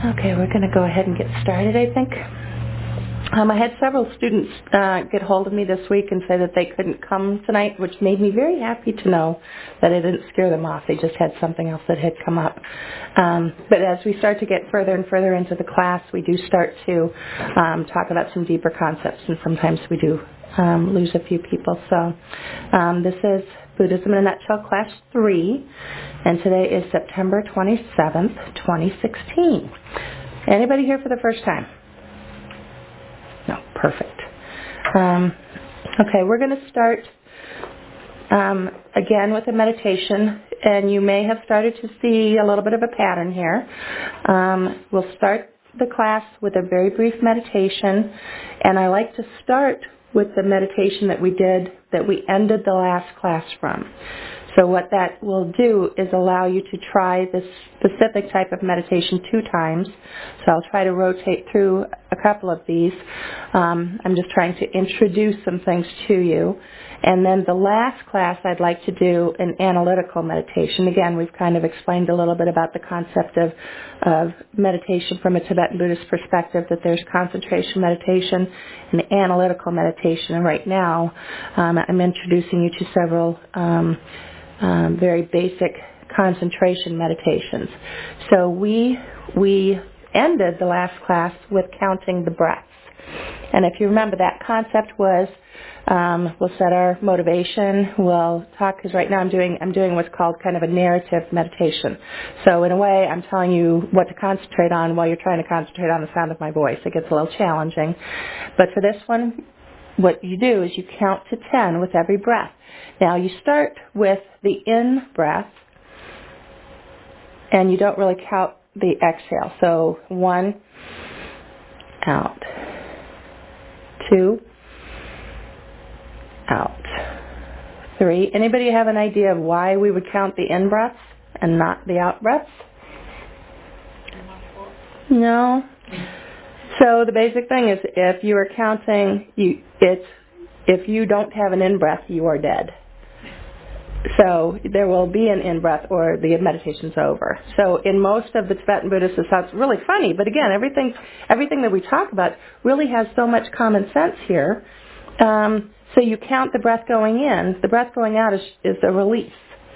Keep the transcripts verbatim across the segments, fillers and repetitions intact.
Okay, we're going to go ahead and get started, I think. Um, I had several students uh, get hold of me this week and say that they couldn't come tonight, which made me very happy to know that it didn't scare them off. They just had something else that had come up. Um, but as we start to get further and further into the class, we do start to um, talk about some deeper concepts, and sometimes we do um, lose a few people. So um, this is Buddhism in a Nutshell, Class three, and today is September twenty-seventh, twenty sixteen. Anybody here for the first time? No, perfect. Um, okay, we're going to start um, again with a meditation, and you may have started to see a little bit of a pattern here. Um, we'll start the class with a very brief meditation, and I like to start with the meditation that we did, that we ended the last class from. So what that will do is allow you to try this specific type of meditation two times. So I'll try to rotate through a couple of these. Um, I'm just trying to introduce some things to you. And then the last class, I'd like to do an analytical meditation. Again, we've kind of explained a little bit about the concept of, of meditation from a Tibetan Buddhist perspective, that there's concentration meditation and analytical meditation. And right now, um, I'm introducing you to several um, um, very basic concentration meditations. So we we ended the last class with counting the breaths. And if you remember, that concept was um, we'll set our motivation. We'll talk, because right now I'm doing I'm doing what's called kind of a narrative meditation. So in a way, I'm telling you what to concentrate on while you're trying to concentrate on the sound of my voice. It gets a little challenging. But for this one, what you do is you count to ten with every breath. Now you start with the in breath, and you don't really count the exhale. So one, out. Two, out. Three. Anybody have an idea of why we would count the in breaths and not the out breaths? No. So the basic thing is, if you are counting, you it's if you don't have an in breath, you are dead. So there will be an in-breath or the meditation's over. So in most of the Tibetan Buddhists, it sounds really funny, but again, everything everything that we talk about really has so much common sense here. Um, so you count the breath going in. The breath going out is, is a release.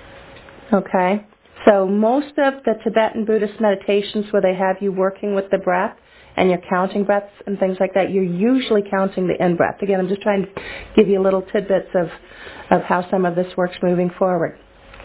Okay? So most of the Tibetan Buddhist meditations where they have you working with the breath and you're counting breaths and things like that, you're usually counting the in-breath. Again, I'm just trying to give you little tidbits of, of how some of this works moving forward.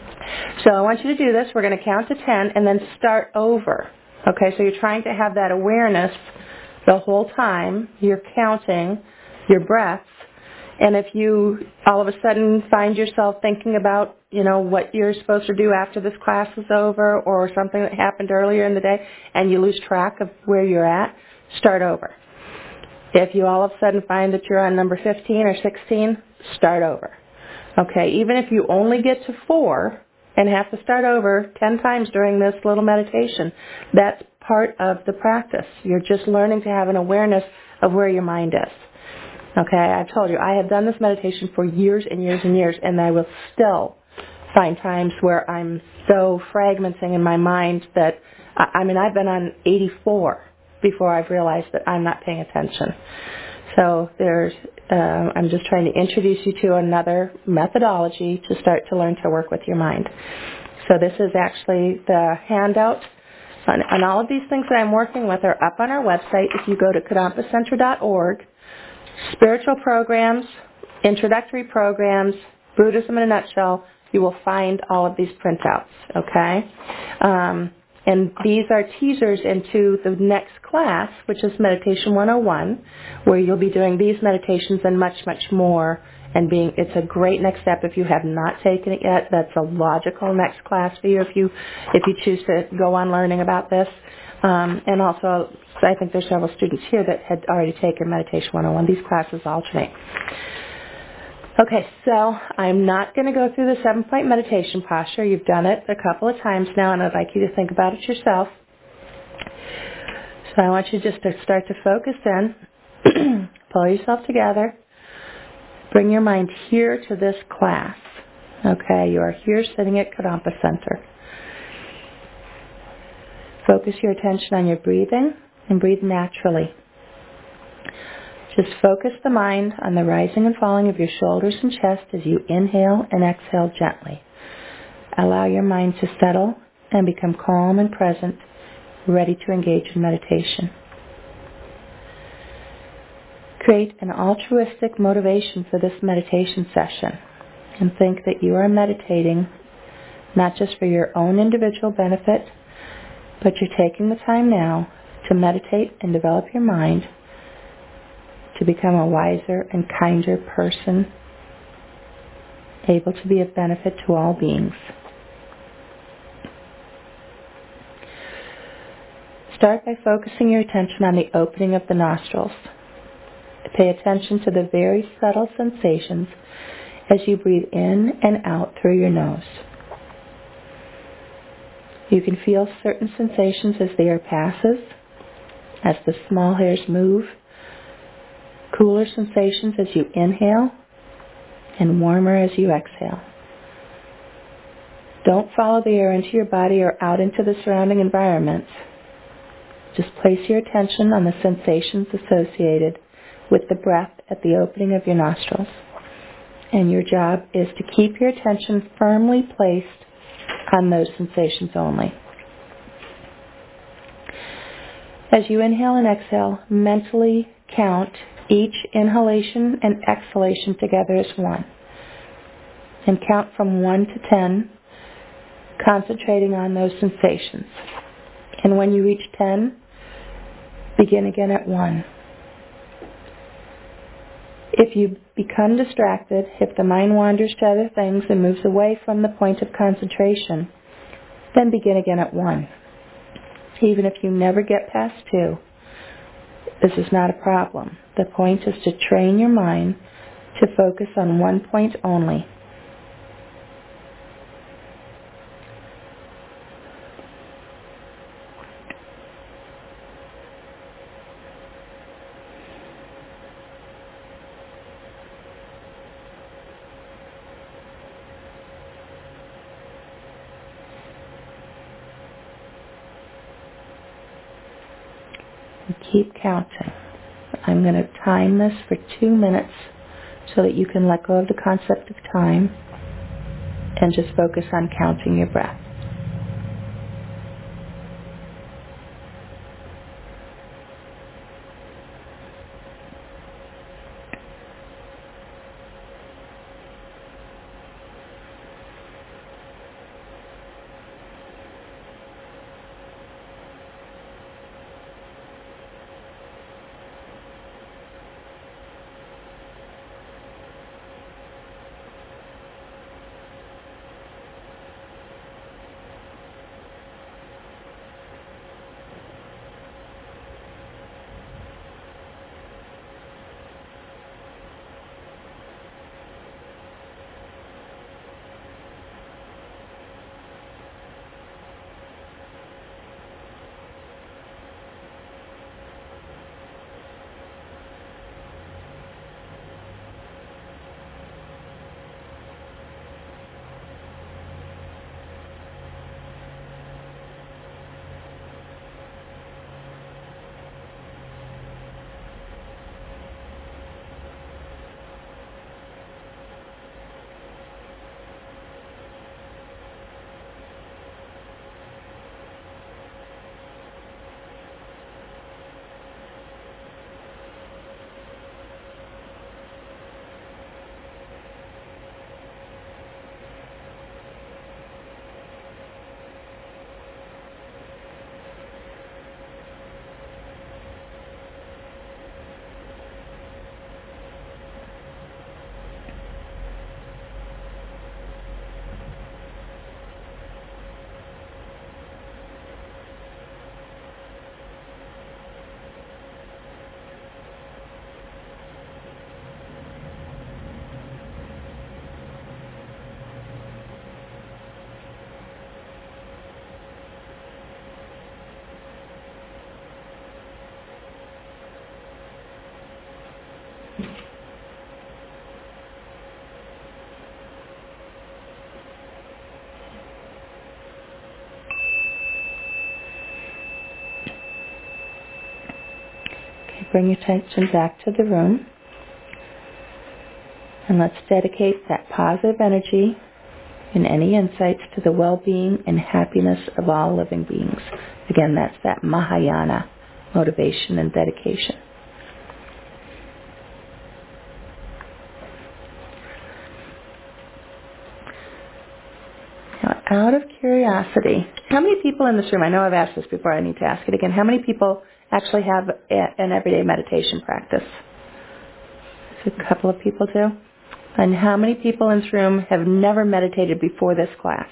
So I want you to do this. We're going to count to ten and then start over. Okay, so you're trying to have that awareness the whole time. You're counting your breaths. And if you all of a sudden find yourself thinking about, you know, what you're supposed to do after this class is over, or something that happened earlier in the day, and you lose track of where you're at, start over. If you all of a sudden find that you're on number fifteen or sixteen, start over. Okay, even if you only get to four and have to start over ten times during this little meditation, that's part of the practice. You're just learning to have an awareness of where your mind is. Okay, I've told you, I have done this meditation for years and years and years, and I will still find times where I'm so fragmenting in my mind that, I mean, I've been on eighty-four before I've realized that I'm not paying attention. So there's, uh, I'm just trying to introduce you to another methodology to start to learn to work with your mind. So this is actually the handout. And, and all of these things that I'm working with are up on our website. If you go to kadampa center dot org, Spiritual Programs, Introductory Programs, Buddhism in a Nutshell, you will find all of these printouts, okay? Um, and these are teasers into the next class, which is Meditation one oh one, where you'll be doing these meditations and much, much more. And being, it's a great next step if you have not taken it yet. That's a logical next class for you if you if you choose to go on learning about this. Um, and also, I think there's several students here that had already taken Meditation one oh one. These classes alternate. Okay, so I'm not going to go through the seven-point meditation posture. You've done it a couple of times now, and I'd like you to think about it yourself. So I want you just to start to focus in. Pull yourself together. Bring your mind here to this class. Okay, you are here sitting at Kadampa Center. Focus your attention on your breathing and breathe naturally. Just focus the mind on the rising and falling of your shoulders and chest as you inhale and exhale gently. Allow your mind to settle and become calm and present, ready to engage in meditation. Create an altruistic motivation for this meditation session and think that you are meditating not just for your own individual benefit, but you're taking the time now to meditate and develop your mind to become a wiser and kinder person, able to be of benefit to all beings. Start by focusing your attention on the opening of the nostrils. Pay attention to the very subtle sensations as you breathe in and out through your nose. You can feel certain sensations as the air passes, as the small hairs move, cooler sensations as you inhale, and warmer as you exhale. Don't follow the air into your body or out into the surrounding environment. Just place your attention on the sensations associated with the breath at the opening of your nostrils. And your job is to keep your attention firmly placed on those sensations only. As you inhale and exhale, mentally count each inhalation and exhalation together as one. And count from one to ten, concentrating on those sensations. And when you reach ten, begin again at one. If you become distracted, if the mind wanders to other things and moves away from the point of concentration, then begin again at one. Even if you never get past two, this is not a problem. The point is to train your mind to focus on one point only. Keep counting. I'm going to time this for two minutes so that you can let go of the concept of time and just focus on counting your breath. bring your attention back to the room. And let's dedicate that positive energy and any insights to the well-being and happiness of all living beings. Again, that's that Mahayana motivation and dedication. Now, out of curiosity, how many people in this room, I know I've asked this before, I need to ask it again, how many people actually have a, an everyday meditation practice? It's a couple of people do. And how many people in this room have never meditated before this class?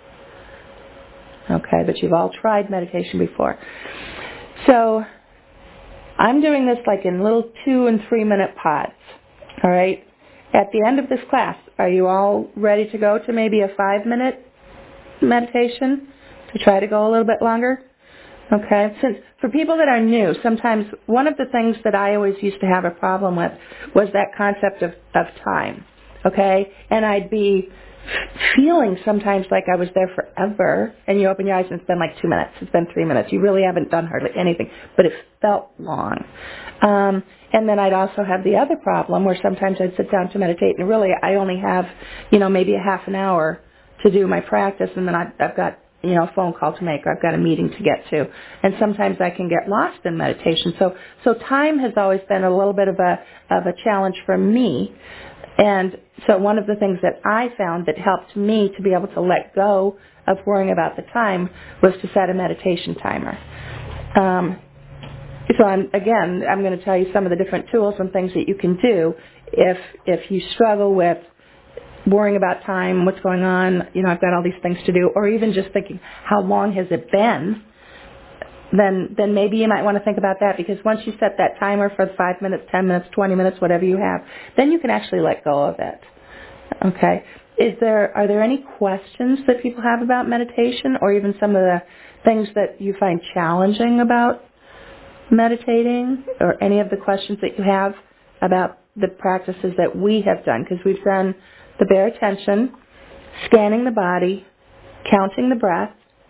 Okay, but you've all tried meditation before. So, I'm doing this like in little two and three minute pods. All right? At the end of this class, are you all ready to go to maybe a five minute meditation to try to go a little bit longer? Okay, since for people that are new, sometimes one of the things that I always used to have a problem with was that concept of, of time. Okay, and I'd be feeling sometimes like I was there forever, and you open your eyes and it's been like two minutes, it's been three minutes. You really haven't done hardly anything, but it felt long. Um, and then I'd also have the other problem where sometimes I'd sit down to meditate, and really I only have, you know, maybe a half an hour to do my practice, and then I've, I've got, you know, a phone call to make, or I've got a meeting to get to. And sometimes I can get lost in meditation. So, so time has always been a little bit of a, of a challenge for me. And so one of the things that I found that helped me to be able to let go of worrying about the time was to set a meditation timer. Um, so I'm, again, I'm going to tell you some of the different tools and things that you can do if if you struggle with worrying about time, what's going on, you know, I've got all these things to do, or even just thinking, how long has it been? Then then maybe you might want to think about that, because once you set that timer for five minutes, ten minutes, twenty minutes, whatever you have, then you can actually let go of it. Okay? Is there are there any questions that people have about meditation, or even some of the things that you find challenging about meditating, or any of the questions that you have about the practices that we have done? Because we've done the bare attention, scanning the body, counting the breath.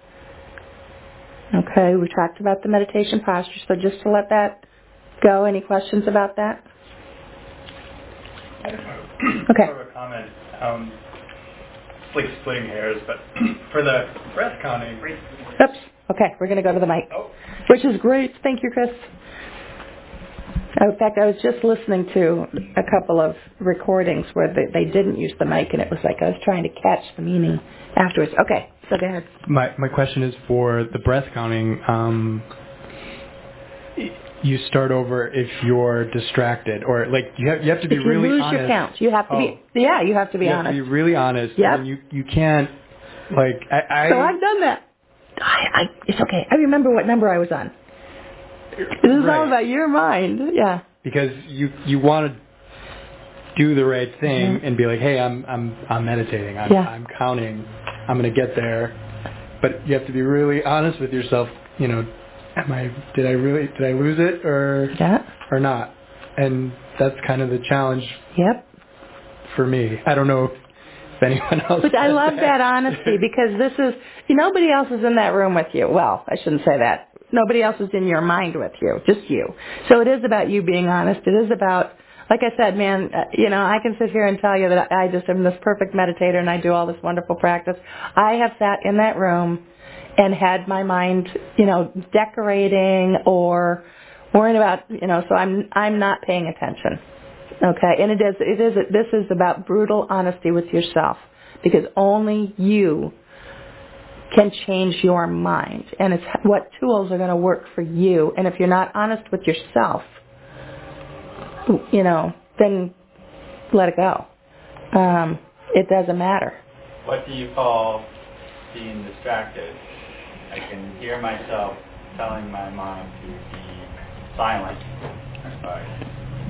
Okay, we talked about the meditation posture, so just to let that go, any questions about that? Okay. I have a comment. Um, it's like splitting hairs, but for the breath counting. Oops. Okay, we're going to go to the mic, Oh. which is great. Thank you, Chris. In fact, I was just listening to a couple of recordings where they, they didn't use the mic, and it was like I was trying to catch the meaning afterwards. Okay, so go ahead. My my question is for the breath counting. Um, you start over if you're distracted, or like you have you have to be if you really lose honest. your count, you have to oh. be. Yeah, you have to be you honest. You have to be really honest. Yep. And you you can't like I. I so I've done that. I, I it's okay. I remember what number I was on. This is right. all about your mind. Yeah. Because you you want to do the right thing mm-hmm. and be like, hey, I'm I'm I'm meditating. I'm yeah. I'm counting. I'm going to get there. But you have to be really honest with yourself. You know, am I did I really did I lose it or yeah. or not? And that's kind of the challenge. Yep. For me, I don't know if anyone else. Which I love that. that honesty, because this is nobody else is in that room with you. Well, I shouldn't say that. Nobody else is in your mind with you, just you. So it is about you being honest. It is about, like I said, man, uh, you know, I can sit here and tell you that I just am this perfect meditator and I do all this wonderful practice. I have sat in that room and had my mind, you know, decorating or worrying about, you know, so I'm I'm not paying attention. Okay, and it is it is this is about brutal honesty with yourself, because only you can change your mind, and it's what tools are going to work for you. And if you're not honest with yourself, you know, then let it go. Um, it doesn't matter. What do you call being distracted? I can hear myself telling my mind to be silent. Sorry.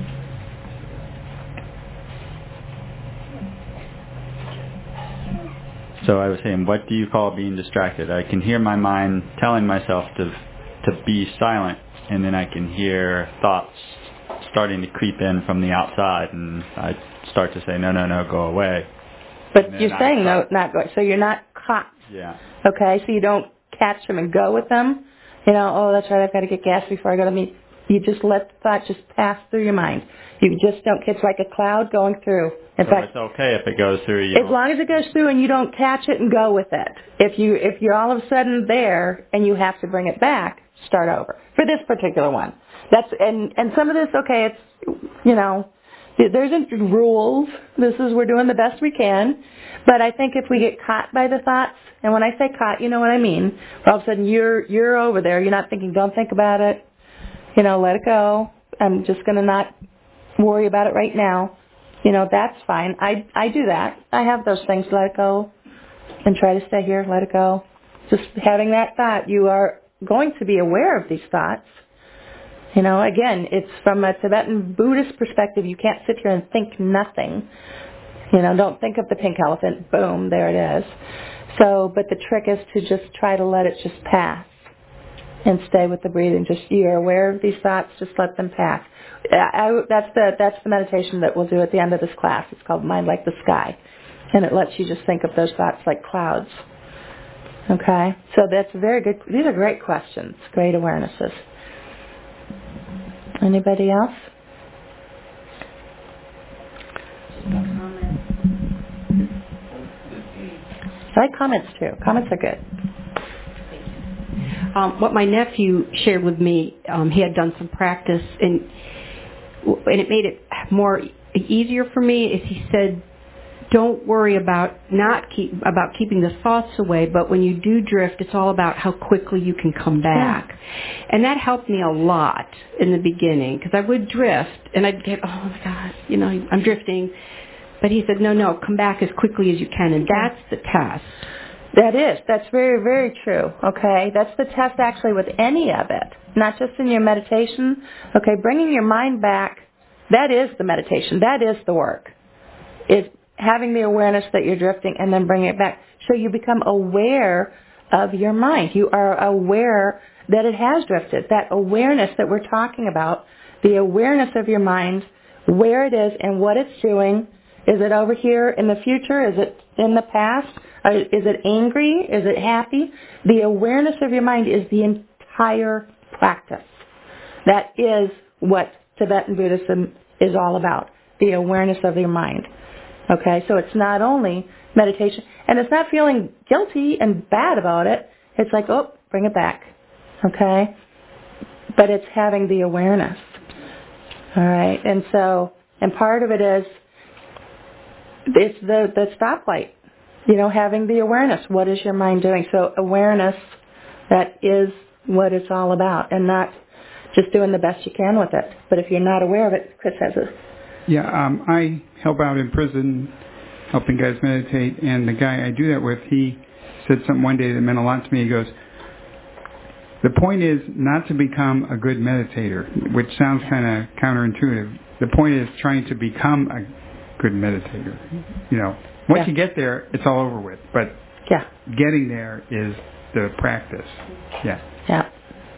So I was saying, what do you call being distracted? I can hear my mind telling myself to to be silent, and then I can hear thoughts starting to creep in from the outside, and I start to say, no, no, no, go away. But you're saying no, not going. So you're not caught. Yeah. Okay, so you don't catch them and go with them. You know, oh, that's right, I've got to get gas before I go to meet. You just let the thought just pass through your mind. You just don't, it's like a cloud going through. In so fact, it's okay if it goes through you. as long as it goes through and you don't catch it and go with it. If you if you're all of a sudden there and you have to bring it back, start over. For this particular one. That's and, and some of this, okay, it's, you know, there isn't rules. This is, we're doing the best we can. But I think if we get caught by the thoughts, and when I say caught, you know what I mean. All of a sudden you're you're over there. You're not thinking, don't think about it. You know, let it go. I'm just going to not worry about it right now. You know, that's fine. I I do that. I have those things. Let it go and try to stay here. Let it go. Just having that thought. You are going to be aware of these thoughts. You know, again, it's from a Tibetan Buddhist perspective. You can't sit here and think nothing. You know, don't think of the pink elephant. Boom, there it is. So, but the trick is to just try to let it just pass and stay with the breathing. Just you're aware of these thoughts. Just let them pass. I, I, that's the that's the meditation that we'll do at the end of this class. It's called Mind Like the Sky, and it lets you just think of those thoughts like clouds. Okay, so that's very good. These are great questions, great awarenesses. Anybody else? I like comments too. Comments are good. Um, what my nephew shared with me, um, he had done some practice, and and it made it more easier for me. Is he said, don't worry about not keep about keeping the thoughts away, but when you do drift, it's all about how quickly you can come back. Yeah. And that helped me a lot in the beginning, because I would drift, and I'd get, oh my God, you know, I'm drifting. But he said, no, no, come back as quickly as you can, and that's the test. That is. That's very, very true. Okay? That's the test actually with any of it, not just in your meditation. Okay, bringing your mind back, that is the meditation. That is the work. Is having the awareness that you're drifting and then bringing it back. So you become aware of your mind. You are aware that it has drifted. That awareness that we're talking about, the awareness of your mind, where it is and what it's doing. Is it over here in the future? Is it in the past? Is it angry? Is it happy? The awareness of your mind is the entire practice. That is what Tibetan Buddhism is all about, the awareness of your mind. Okay, so it's not only meditation, and it's not feeling guilty and bad about it. It's like, oh, bring it back. Okay? But it's having the awareness. All right, and so, and part of it is, it's the, the stoplight. You know, having the awareness. What is your mind doing? So awareness, that is what it's all about, and not just doing the best you can with it. But if you're not aware of it, Chris has a... Yeah, um, I help out in prison, helping guys meditate, and the guy I do that with, he said something one day that meant a lot to me. He goes, the point is not to become a good meditator, which sounds kind of counterintuitive. The point is trying to become a good meditator. You know, once yeah. you get there, it's all over with. But yeah. getting there is the practice. Yeah. Yeah.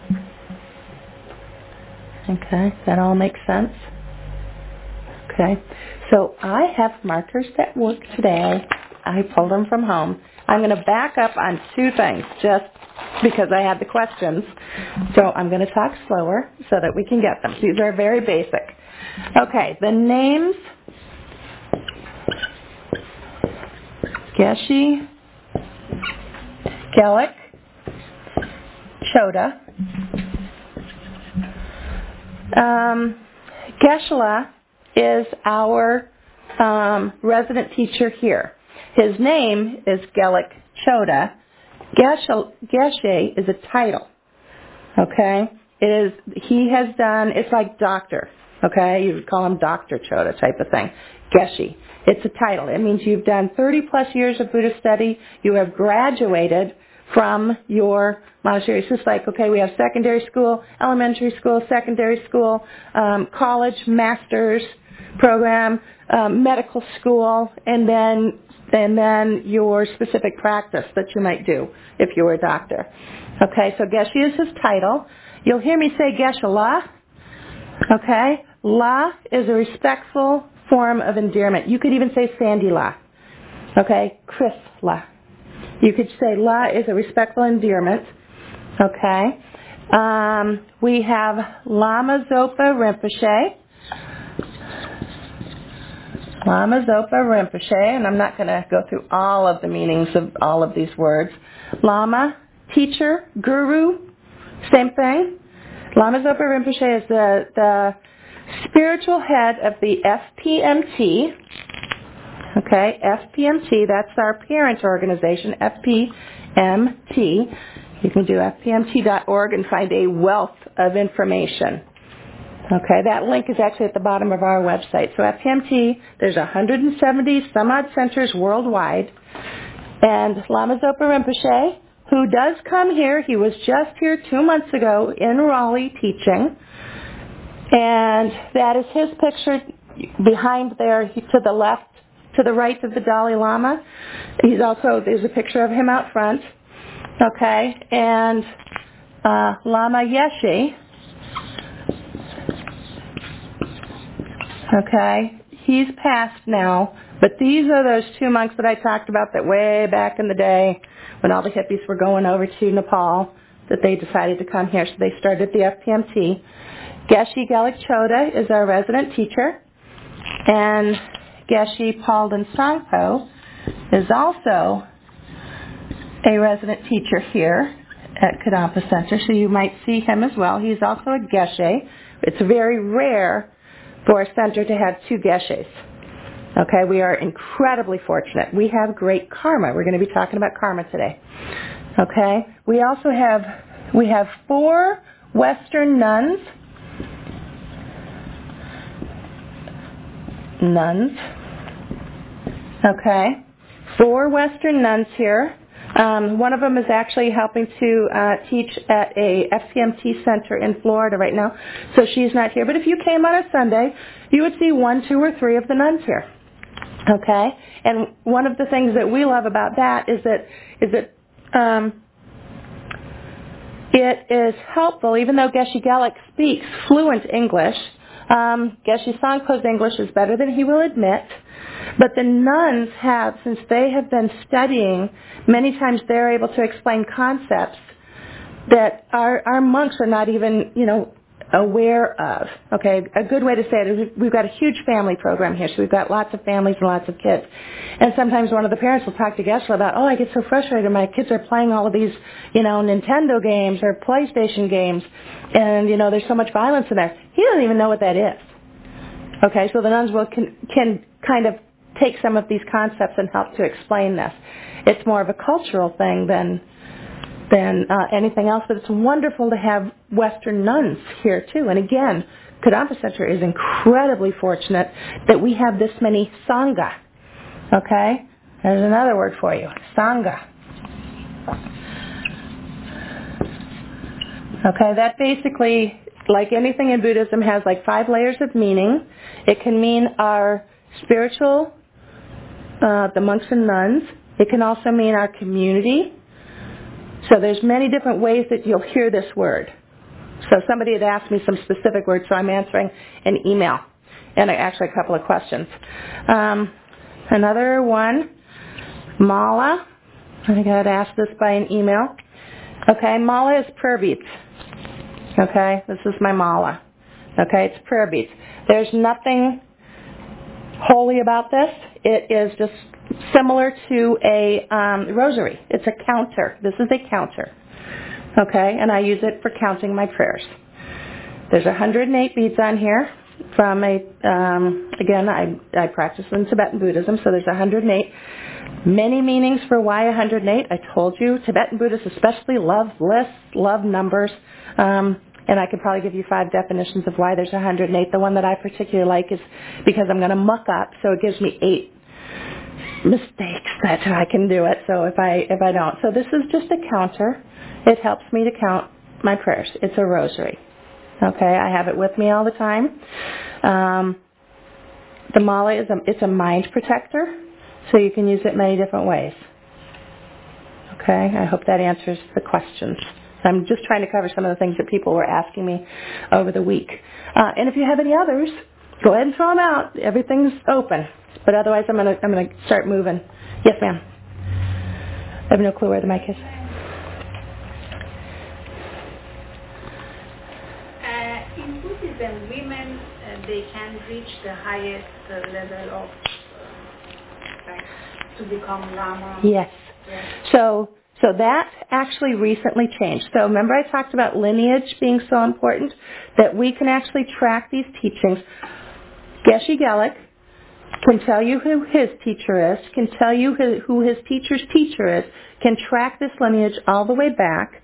Okay, that all makes sense. Okay, so I have markers that work today. I pulled them from home. I'm going to back up on two things just because I had the questions. So I'm going to talk slower so that we can get them. These are very basic. Okay, the names Geshe, Gelik, Choda. Um, Geshe-la is our um, resident teacher here. His name is Gelik Choda. Geshe, Geshe is a title. Okay? It is, he has done, it's like doctor. Okay? You would call him Doctor Choda type of thing. Geshe. It's a title. It means you've done thirty plus years of Buddhist study. You have graduated from your monastery. It's just like, okay, we have secondary school, elementary school, secondary school, um, college, master's program, um, medical school, and then and then your specific practice that you might do if you were a doctor. Okay, so Geshe is his title. You'll hear me say Geshe-la. Okay, La is a respectful form of endearment. You could even say Sandy-la. Okay, Chris-la. You could say La is a respectful endearment. Okay, Um, we have Lama Zopa Rinpoche. Lama Zopa Rinpoche, and I'm not going to go through all of the meanings of all of these words. Lama, teacher, guru, same thing. Lama Zopa Rinpoche is the, the spiritual head of the F P M T. Okay, F P M T, that's our parent organization, F P M T. You can do F P M T dot org and find a wealth of information. Okay, that link is actually at the bottom of our website. So F P M T, there's one hundred seventy some odd centers worldwide. And Lama Zopa Rinpoche, who does come here, he was just here two months ago in Raleigh teaching. And that is his picture behind there to the left, to the right of the Dalai Lama. He's also, there's a picture of him out front. Okay, and uh, Lama Yeshe, okay, he's passed now, but these are those two monks that I talked about that way back in the day when all the hippies were going over to Nepal, that they decided to come here, so they started the F P M T. Geshe Gelik Choda is our resident teacher, and Geshe Palden Sangpo is also a resident teacher here at Kadampa Center, so you might see him as well. He's also a Geshe. It's very rare for a center to have two Geshes. Okay, we are incredibly fortunate. We have great karma. We're going to be talking about karma today. Okay, we also have, we have four Western nuns. Nuns. Okay, four Western nuns here. Um, one of them is actually helping to uh, teach at a F P M T center in Florida right now, so she's not here. But if you came on a Sunday, you would see one, two, or three of the nuns here. Okay, and one of the things that we love about that is that is that um, it is helpful, even though Geshe Gelik speaks fluent English. Um, Geshe Sangpo's English is better than he will admit. But the nuns have, since they have been studying, many times they're able to explain concepts that our, our monks are not even, you know, aware of. Okay, a good way to say it is we've got a huge family program here, so we've got lots of families and lots of kids. And sometimes one of the parents will talk to Geshe about, oh, I get so frustrated. My kids are playing all of these, you know, Nintendo games or PlayStation games, and, you know, there's so much violence in there. He doesn't even know what that is. Okay, so the nuns will can, can kind of take some of these concepts and help to explain this. It's more of a cultural thing than than uh, anything else, but it's wonderful to have Western nuns here too. And again, Kadampa Center is incredibly fortunate that we have this many Sangha. Okay? There's another word for you, Sangha. Okay, that basically, like anything in Buddhism, has like five layers of meaning. It can mean our spiritual, uh, the monks and nuns. It can also mean our community. So there's many different ways that you'll hear this word. So somebody had asked me some specific words, so I'm answering an email and actually a couple of questions. Um, another one, mala. I think I had asked this by an email. Okay, mala is prayer beads. Okay, this is my mala. Okay, it's prayer beads. There's nothing holy about this. It is just similar to a um, rosary. It's a counter. This is a counter. Okay, and I use it for counting my prayers. There's one hundred eight beads on here from a, um, again, I, I practice in Tibetan Buddhism, so there's one hundred eight. Many meanings for why one hundred eight. I told you, Tibetan Buddhists especially love lists, love numbers. Um, And I could probably give you five definitions of why there's one hundred eight. The one that I particularly like is because I'm going to muck up, so it gives me eight mistakes that I can do it. So if I if I don't, so this is just a counter. It helps me to count my prayers. It's a rosary. Okay, I have it with me all the time. Um, the mala is a it's a mind protector, so you can use it many different ways. Okay, I hope that answers the questions. I'm just trying to cover some of the things that people were asking me over the week. Uh, and if you have any others, go ahead and throw them out. Everything's open. But otherwise, I'm going to I'm going to start moving. Yes, ma'am. I have no clue where the mic is. in Buddhism, women, uh, they can reach the highest uh, level of, uh, like, to become Lama. Yes. Yes. So, so that actually recently changed. So remember I talked about lineage being so important, that we can actually track these teachings. Geshe Gelik can tell you who his teacher is, can tell you who, who his teacher's teacher is, can track this lineage all the way back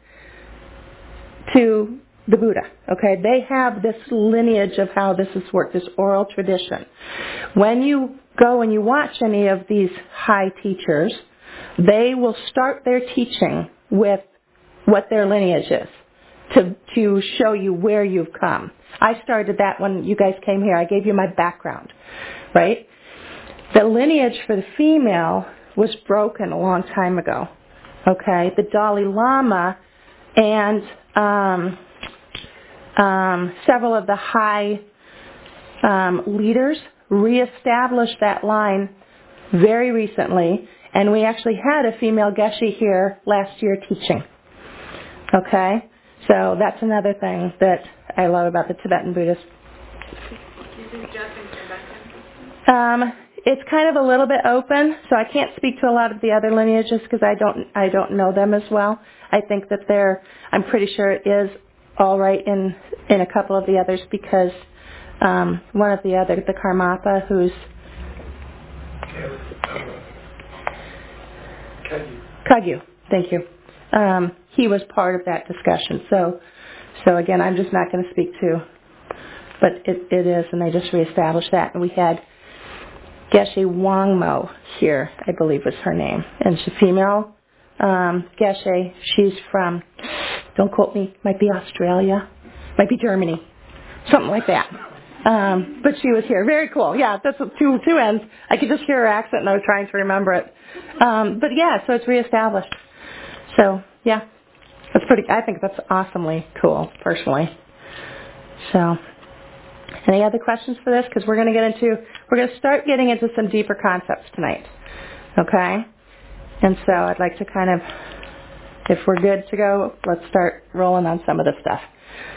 to the Buddha. Okay, they have this lineage of how this has worked, this oral tradition. When you go and you watch any of these high teachers, they will start their teaching with what their lineage is to, to show you where you've come. I started that when you guys came here. I gave you my background, right? The lineage for the female was broken a long time ago. Okay, the Dalai Lama and um, um, several of the high um, leaders reestablished that line very recently, and we actually had a female Geshe here last year teaching. Okay, so that's another thing that I love about the Tibetan Buddhists. This is just in Tibetan. Um, it's kind of a little bit open, so I can't speak to a lot of the other lineages because I don't I don't know them as well. I think that they're I'm pretty sure it is all right in in a couple of the others because um, one of the other, the Karmapa, who's Kagyu, thank you. Um, he was part of that discussion. So, so again, I'm just not going to speak to, but it, it is, and they just reestablished that. And we had Geshe Wangmo here, I believe was her name, and she's female. Um, Geshe, she's from, don't quote me, might be Australia, might be Germany, something like that. Um, but she was here. Very cool. Yeah, that's two two ends. I could just hear her accent, and I was trying to remember it. Um, but yeah, so it's reestablished. So yeah, that's pretty. I think that's awesomely cool, personally. So, any other questions for this? Because we're going to get into we're going to start getting into some deeper concepts tonight. Okay, and so I'd like to kind of, if we're good to go, let's start rolling on some of this stuff.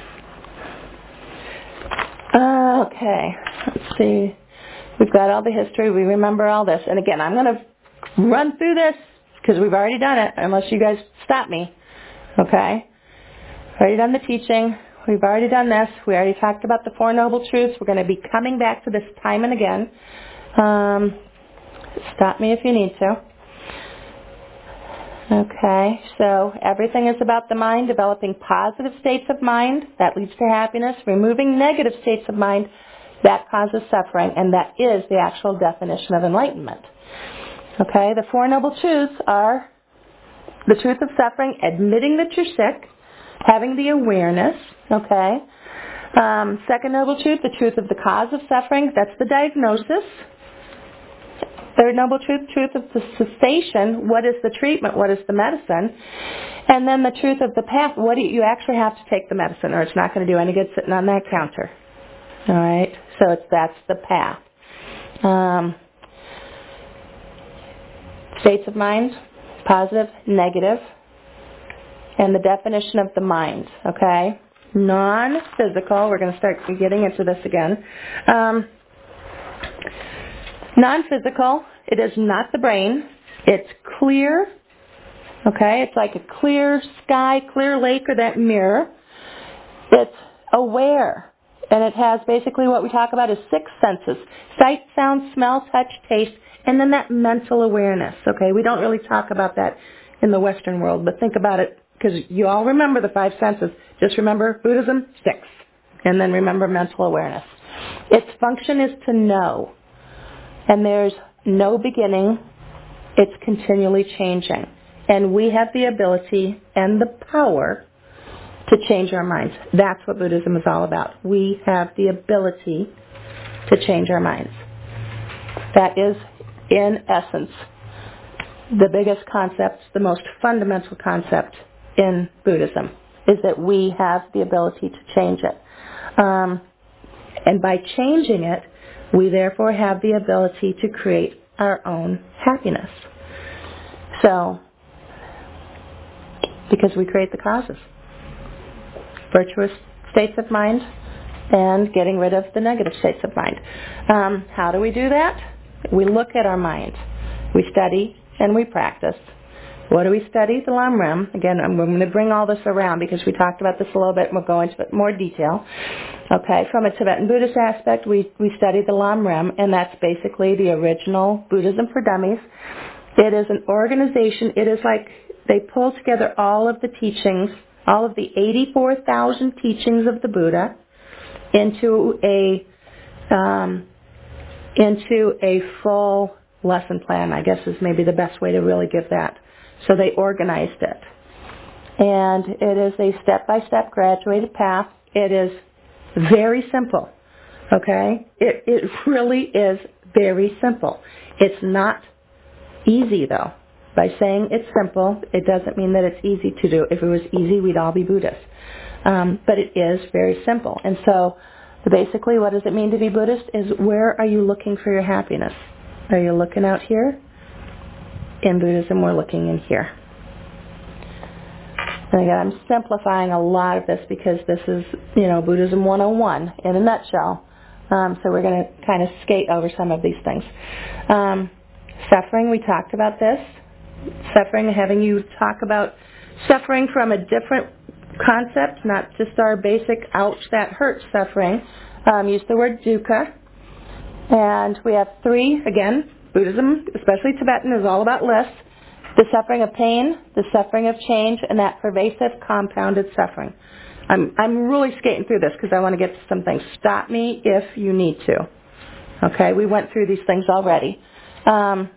Uh, okay, let's see. We've got all the history. We remember all this. And again, I'm going to run through this because we've already done it, unless you guys stop me. Okay? Already done the teaching. We've already done this. We already talked about the Four Noble Truths. We're going to be coming back to this time and again. Um, stop me if you need to. Okay, so everything is about the mind, developing positive states of mind, that leads to happiness, removing negative states of mind, that causes suffering, and that is the actual definition of enlightenment. Okay, the Four Noble Truths are the truth of suffering, admitting that you're sick, having the awareness, okay. Um, second Noble Truth, the truth of the cause of suffering, that's the diagnosis. Third Noble Truth, truth of the cessation, what is the treatment, what is the medicine? And then the truth of the path, what do you, you actually have to take the medicine or it's not going to do any good sitting on that counter. All right, so it's that's the path. Um, states of mind, positive, negative, and the definition of the mind, okay? Non-physical, we're going to start getting into this again. Um, non-physical, it is not the brain. It's clear, okay? It's like a clear sky, clear lake, or that mirror. It's aware, and it has basically what we talk about as six senses: sight, sound, smell, touch, taste, and then that mental awareness, okay? We don't really talk about that in the Western world, but think about it, because you all remember the five senses. Just remember Buddhism, six, and then remember mental awareness. Its function is to know. And there's no beginning. It's continually changing. And we have the ability and the power to change our minds. That's what Buddhism is all about. We have the ability to change our minds. That is, in essence, the biggest concept, the most fundamental concept in Buddhism, is that we have the ability to change it. Um, and by changing it, we therefore have the ability to create our own happiness. So, because we create the causes. Virtuous states of mind, and getting rid of the negative states of mind. Um, how do we do that? We look at our mind. We study and we practice. What do we study? The Lam Rim. Again, I'm going to bring all this around because we talked about this a little bit and we'll go into more detail. Okay, from a Tibetan Buddhist aspect, we, we study the Lam Rim, and that's basically the original Buddhism for Dummies. It is an organization. It is like they pull together all of the teachings, all of the eighty-four thousand teachings of the Buddha into a um, into a full lesson plan, I guess is maybe the best way to really give that. So they organized it. And it is a step-by-step graduated path. It is very simple, okay? It, it really is very simple. It's not easy, though. By saying it's simple, it doesn't mean that it's easy to do. If it was easy, we'd all be Buddhists. Um, but it is very simple. And so basically what does it mean to be Buddhist is where are you looking for your happiness? Are you looking out here? In Buddhism, we're looking in here. And again, I'm simplifying a lot of this because this is, you know, Buddhism one oh one in a nutshell. Um, so we're going to kind of skate over some of these things. Um, suffering, we talked about this. Suffering, having you talk about suffering from a different concept, not just our basic ouch, that hurts suffering. Um, use the word dukkha. And we have three, again, Buddhism, especially Tibetan, is all about lists. The suffering of pain, the suffering of change, and that pervasive compounded suffering. I'm I'm really skating through this because I want to get to some things. Stop me if you need to. Okay, we went through these things already. Um,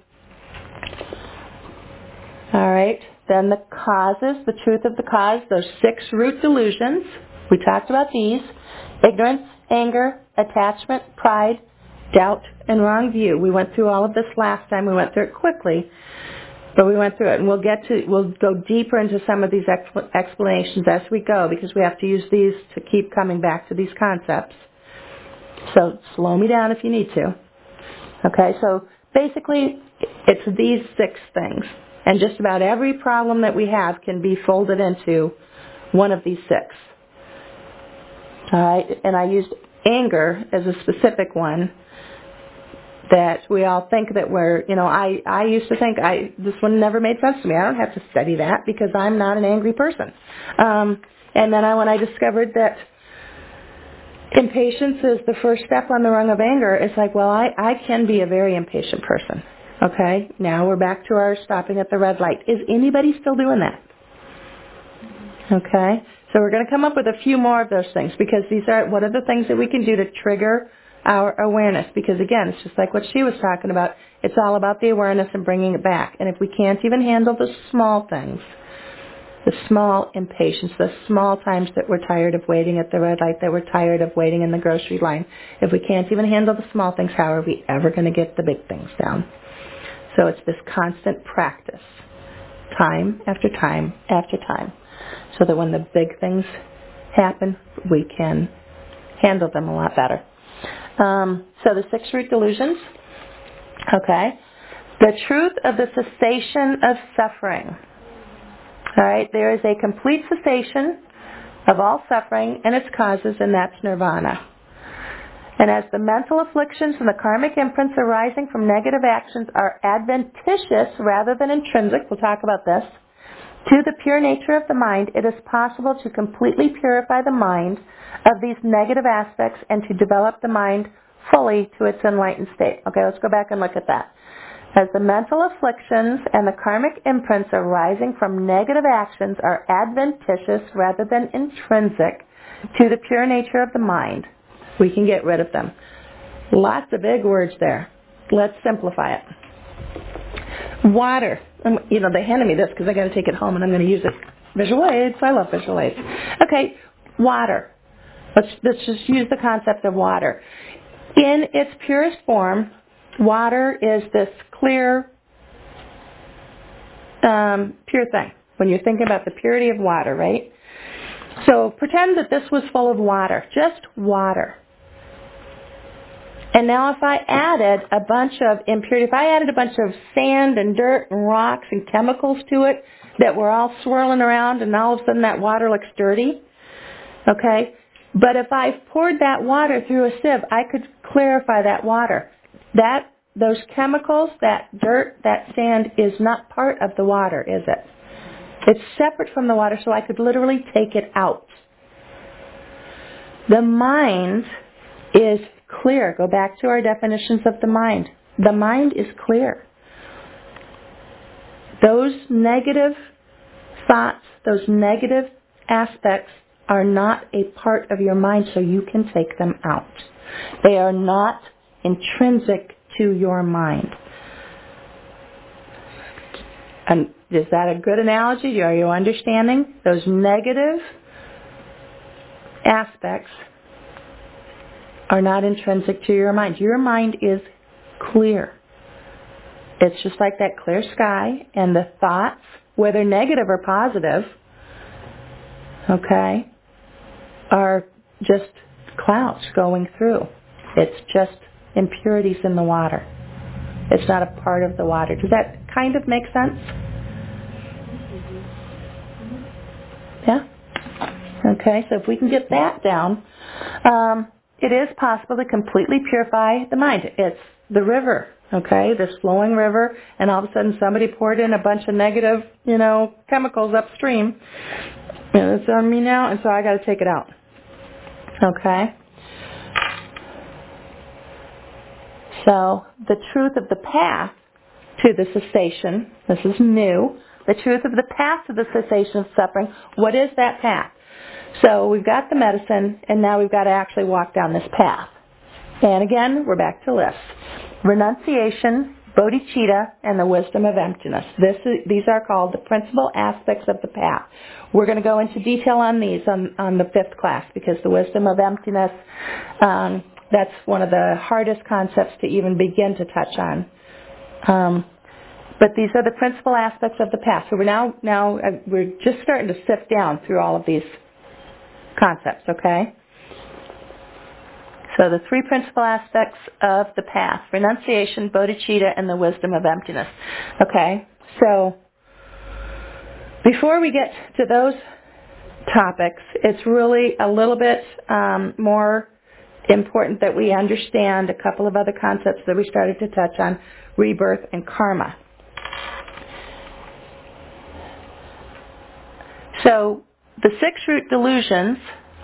all right, then the causes, the truth of the cause, those six root delusions. We talked about these. Ignorance, anger, attachment, pride, doubt, and wrong view. We went through all of this last time. We went through it quickly, but we went through it. And we'll get to, we'll go deeper into some of these expl- explanations as we go because we have to use these to keep coming back to these concepts. So slow me down if you need to. Okay, so basically it's these six things. And just about every problem that we have can be folded into one of these six. All right, and I used anger as a specific one that we all think that we're, you know, I, I used to think I this one never made sense to me. I don't have to study that because I'm not an angry person. Um, and then I, when I discovered that impatience is the first step on the rung of anger, it's like, well, I, I can be a very impatient person. Okay, now we're back to our stopping at the red light. Is anybody still doing that? Okay, so we're going to come up with a few more of those things because these are, what are the things that we can do to trigger our awareness? Because again, it's just like what she was talking about. It's all about the awareness and bringing it back. And if we can't even handle the small things, the small impatience, the small times that we're tired of waiting at the red light, that we're tired of waiting in the grocery line, if we can't even handle the small things, how are we ever going to get the big things down? So it's this constant practice, time after time after time, so that when the big things happen, we can handle them a lot better. Um, so the six root delusions, okay. The truth of the cessation of suffering. All right, there is a complete cessation of all suffering and its causes, and that's nirvana. And as the mental afflictions and the karmic imprints arising from negative actions are adventitious rather than intrinsic, we'll talk about this, to the pure nature of the mind, it is possible to completely purify the mind of these negative aspects and to develop the mind fully to its enlightened state. Okay, let's go back and look at that. As the mental afflictions and the karmic imprints arising from negative actions are adventitious rather than intrinsic to the pure nature of the mind, we can get rid of them. Lots of big words there. Let's simplify it. Water. Um, you know, they handed me this because I got to take it home and I'm going to use it. Visual aids. I love visual aids. Okay, water. Let's, let's just use the concept of water. In its purest form, water is this clear, um, pure thing. When you're thinking about the purity of water, right? So pretend that this was full of water, just water. And now if I added a bunch of impurity, if I added a bunch of sand and dirt and rocks and chemicals to it that were all swirling around and all of a sudden that water looks dirty, okay, But if I poured that water through a sieve, I could clarify that water. That, those chemicals, that dirt, that sand is not part of the water, is it? It's separate from the water, so I could literally take it out. The mind is clear. Go back to our definitions of the mind. The mind is clear. Those negative thoughts, those negative aspects are not a part of your mind, so you can take them out. They are not intrinsic to your mind. And is that a good analogy? Are you understanding? Those negative aspects are not intrinsic to your mind. Your mind is clear. It's just like that clear sky, and the thoughts, whether negative or positive, okay, are just clouds going through. It's just impurities in the water. It's not a part of the water. Does that kind of make sense? Yeah? Okay, so if we can get that down, um, it is possible to completely purify the mind. It's the river, okay, this flowing river, and all of a sudden somebody poured in a bunch of negative, you know, chemicals upstream, and it's on me now, and so I got to take it out. Okay? So the truth of the path to the cessation, this is new, the truth of the path to the cessation of suffering, what is that path? So we've got the medicine, and now we've got to actually walk down this path. And again, we're back to lists. Renunciation, bodhicitta, and the wisdom of emptiness. This is, these are called the principal aspects of the path. We're going to go into detail on these on, on the fifth class, because the wisdom of emptiness, um, that's one of the hardest concepts to even begin to touch on. Um, but these are the principal aspects of the path. So we're now, now uh, we're just starting to sift down through all of these concepts, okay? So the three principal aspects of the path: renunciation, bodhicitta, and the wisdom of emptiness. Okay, so before we get to those topics, it's really a little bit um, more important that we understand a couple of other concepts that we started to touch on: rebirth and karma. So the six root delusions,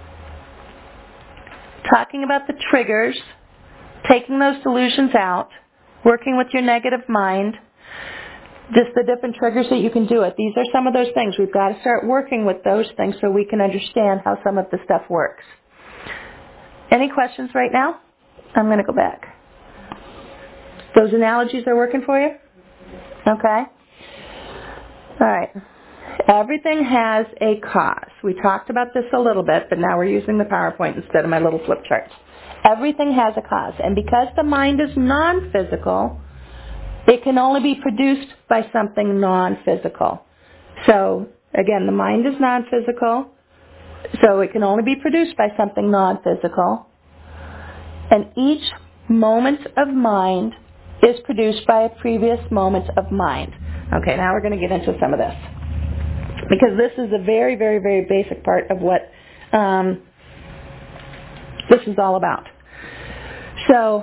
talking about the triggers, taking those delusions out, working with your negative mind, just the different triggers that you can do it. These are some of those things. We've got to start working with those things so we can understand how some of the stuff works. Any questions right now? I'm going to go back. Those analogies are working for you? Okay. All right. Everything has a cause. We talked about this a little bit, but now we're using the PowerPoint instead of my little flip charts. Everything has a cause. And because the mind is non-physical, it can only be produced by something non-physical. So, again, the mind is non-physical, so it can only be produced by something non-physical. And each moment of mind is produced by a previous moment of mind. Okay, now we're going to get into some of this, because this is a very, very, very basic part of what um, this is all about. So,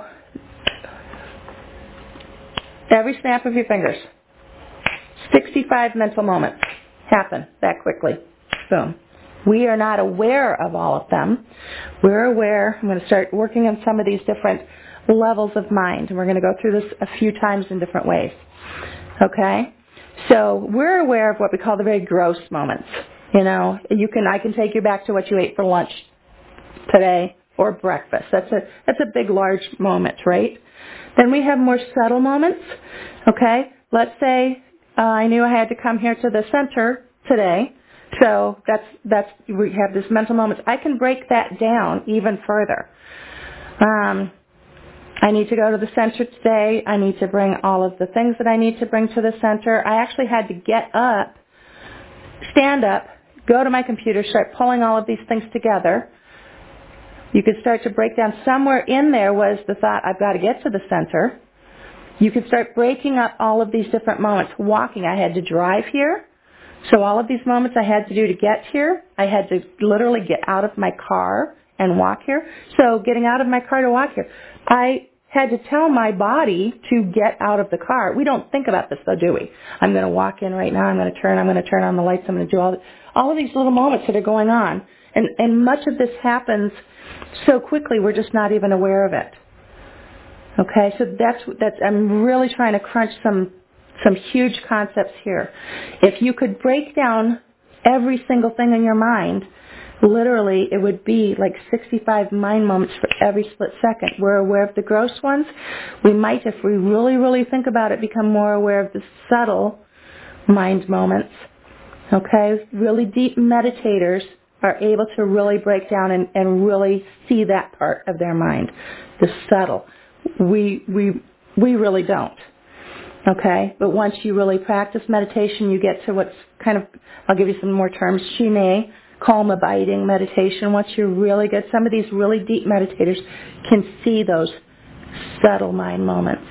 every snap of your fingers, sixty-five mental moments happen that quickly. Boom. We are not aware of all of them. We're aware. I'm going to start working on some of these different levels of mind, and we're going to go through this a few times in different ways. Okay? So we're aware of what we call the very gross moments. You know, you can I can take you back to what you ate for lunch today or breakfast. That's a that's a big, large moment, right? Then we have more subtle moments. Okay, let's say uh, I knew I had to come here to the center today, so that's that's we have this mental moments. I can break that down even further. Um, I need to go to the center today. I need to bring all of the things that I need to bring to the center. I actually had to get up, stand up, go to my computer, start pulling all of these things together. You could start to break down. Somewhere in there was the thought, I've got to get to the center. You could start breaking up all of these different moments. Walking, I had to drive here. So all of these moments I had to do to get here. I had to literally get out of my car and walk here. So getting out of my car to walk here, I had to tell my body to get out of the car. We don't think about this though, do we? I'm going to walk in right now. I'm going to turn. I'm going to turn on the lights. I'm going to do all, all of these little moments that are going on. And, and much of this happens so quickly we're just not even aware of it. Okay, so that's, that's, I'm really trying to crunch some, some huge concepts here. If you could break down every single thing in your mind, literally it would be like sixty-five mind moments for every split second. We're aware of the gross ones. We might, if we really, really think about it, become more aware of the subtle mind moments. Okay, really deep meditators are able to really break down and, and really see that part of their mind, the subtle. We we we really don't. Okay? But once you really practice meditation, you get to what's kind of, I'll give you some more terms, Shine, calm abiding meditation. Once you're really good, some of these really deep meditators can see those subtle mind moments.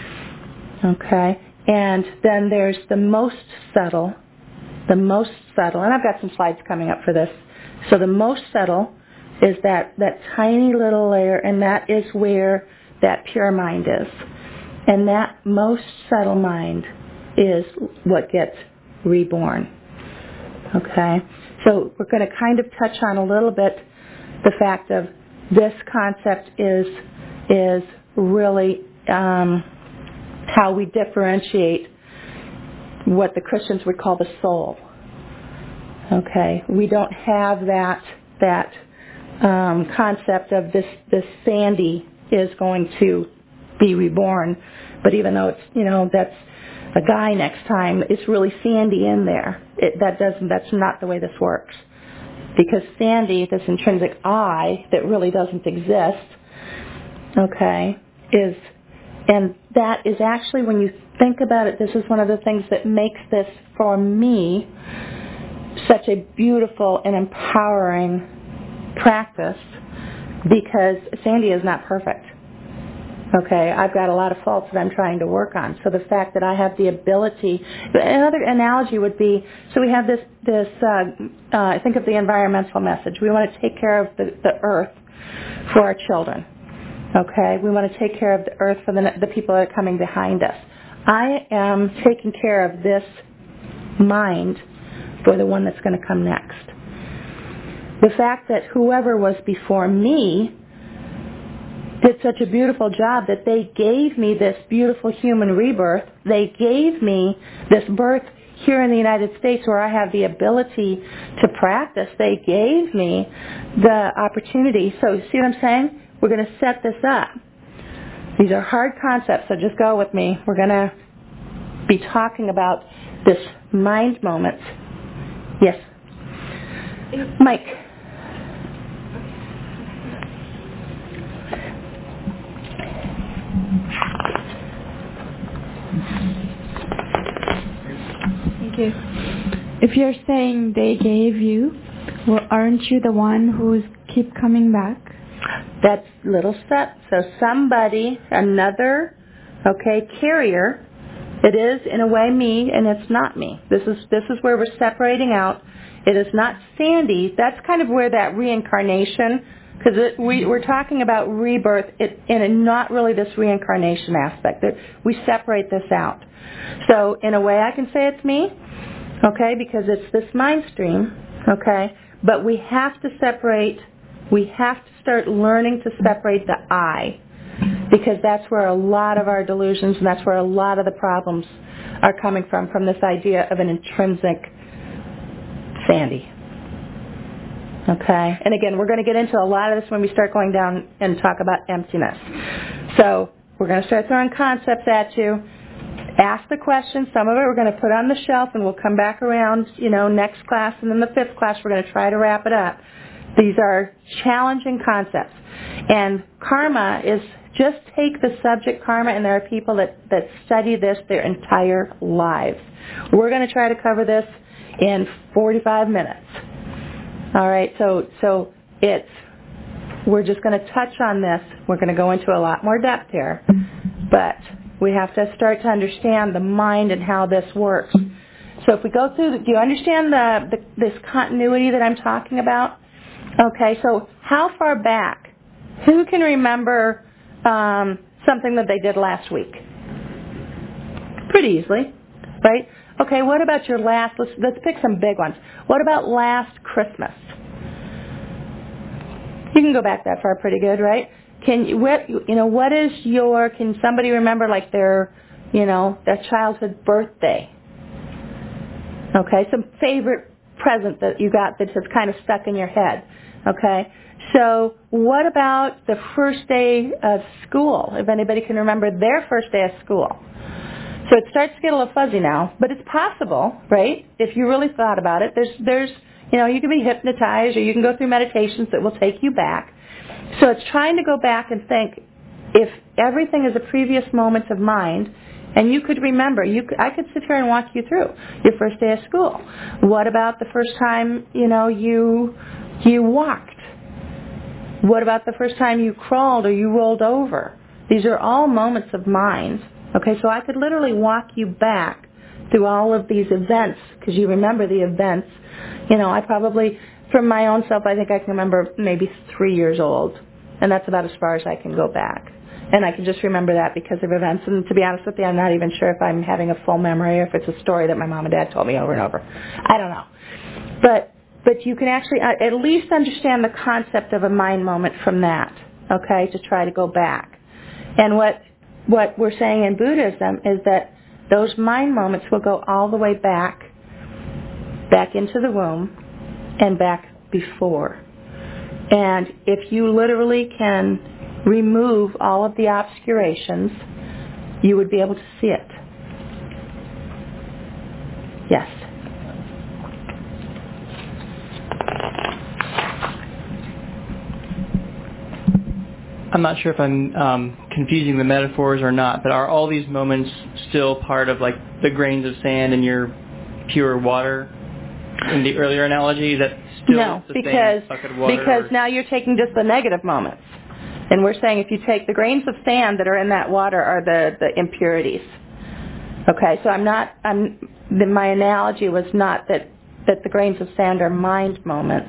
Okay? And then there's the most subtle, the most subtle, and I've got some slides coming up for this. So the most subtle is that, that tiny little layer, and that is where that pure mind is. And that most subtle mind is what gets reborn. Okay? So we're going to kind of touch on a little bit the fact of this concept is, is really um, how we differentiate what the Christians would call the soul. Okay? We don't have that, that um, concept of this, this Sandy is going to be reborn, but even though it's, you know, that's a guy next time, it's really Sandy in there. It, that doesn't, that's not the way this works. Because Sandy, this intrinsic I that really doesn't exist, okay, is, and that is actually, when you think about it, this is one of the things that makes this, for me, such a beautiful and empowering practice, because Sandy is not perfect. Okay, I've got a lot of faults that I'm trying to work on. So the fact that I have the ability, another analogy would be, so we have this, this uh, uh, think of the environmental message. We want to take care of the, the earth for our children. Okay, we want to take care of the earth for the, the people that are coming behind us. I am taking care of this mind for the one that's going to come next. The fact that whoever was before me did such a beautiful job that they gave me this beautiful human rebirth. They gave me this birth here in the United States where I have the ability to practice. They gave me the opportunity. So see what I'm saying? We're going to set this up. These are hard concepts, so just go with me. We're going to be talking about this mind moment. Yes. Mike. Thank you. If you're saying they gave you, well, aren't you the one who's keep coming back? That's little step. So somebody, another, okay, carrier. It is in a way me, and it's not me. This is this is where we're separating out. It is not Sandy. That's kind of where that reincarnation, because we, we're talking about rebirth, it, and not really this reincarnation aspect. We separate this out. So in a way I can say it's me, okay, because it's this mind stream, okay, but we have to separate, we have to start learning to separate the I, because that's where a lot of our delusions and that's where a lot of the problems are coming from, from this idea of an intrinsic Sandy. Okay? And again, we're going to get into a lot of this when we start going down and talk about emptiness. So we're going to start throwing concepts at you. Ask the questions. Some of it we're going to put on the shelf and we'll come back around, you know, next class, and then the fifth class we're going to try to wrap it up. These are challenging concepts. And karma is, just take the subject karma, and there are people that, that study this their entire lives. We're going to try to cover this in forty-five minutes. All right, so so it's, we're just going to touch on this. We're going to go into a lot more depth here, but we have to start to understand the mind and how this works. So if we go through, do you understand the, the this continuity that I'm talking about? Okay, so how far back? Who can remember um, something that they did last week? Pretty easily, right? Okay, what about your last, let's, let's pick some big ones. What about last Christmas? You can go back that far pretty good, right? Can you, what, you know, what is your, can somebody remember like their, you know, their childhood birthday? Okay, some favorite present that you got that has kind of stuck in your head. Okay, so what about the first day of school? If anybody can remember their first day of school. So it starts to get a little fuzzy now, but it's possible, right? If you really thought about it, there's, there's, you know, you can be hypnotized or you can go through meditations that will take you back. So it's trying to go back and think if everything is a previous moment of mind, and you could remember, you could, I could sit here and walk you through your first day of school. What about the first time, you know, you you walked? What about the first time you crawled or you rolled over? These are all moments of mind. Okay, so I could literally walk you back through all of these events because you remember the events. You know, I probably, from my own self, I think I can remember maybe three years old, and that's about as far as I can go back. And I can just remember that because of events. And to be honest with you, I'm not even sure if I'm having a full memory or if it's a story that my mom and dad told me over and over. I don't know. But but you can actually at least understand the concept of a mind moment from that, okay, to try to go back. And what what we're saying in Buddhism is that those mind moments will go all the way back, back into the womb and back before. And if you literally can remove all of the obscurations, you would be able to see it. Yes. I'm not sure if I'm um, confusing the metaphors or not, but are all these moments still part of like the grains of sand in your pure water in the earlier analogy? Is that still no, the because, same bucket of water? because or? now you're taking just the negative moments. And we're saying if you take the grains of sand that are in that water are the, the impurities. Okay, so I'm not, I'm, the, my analogy was not that, that the grains of sand are mind moments.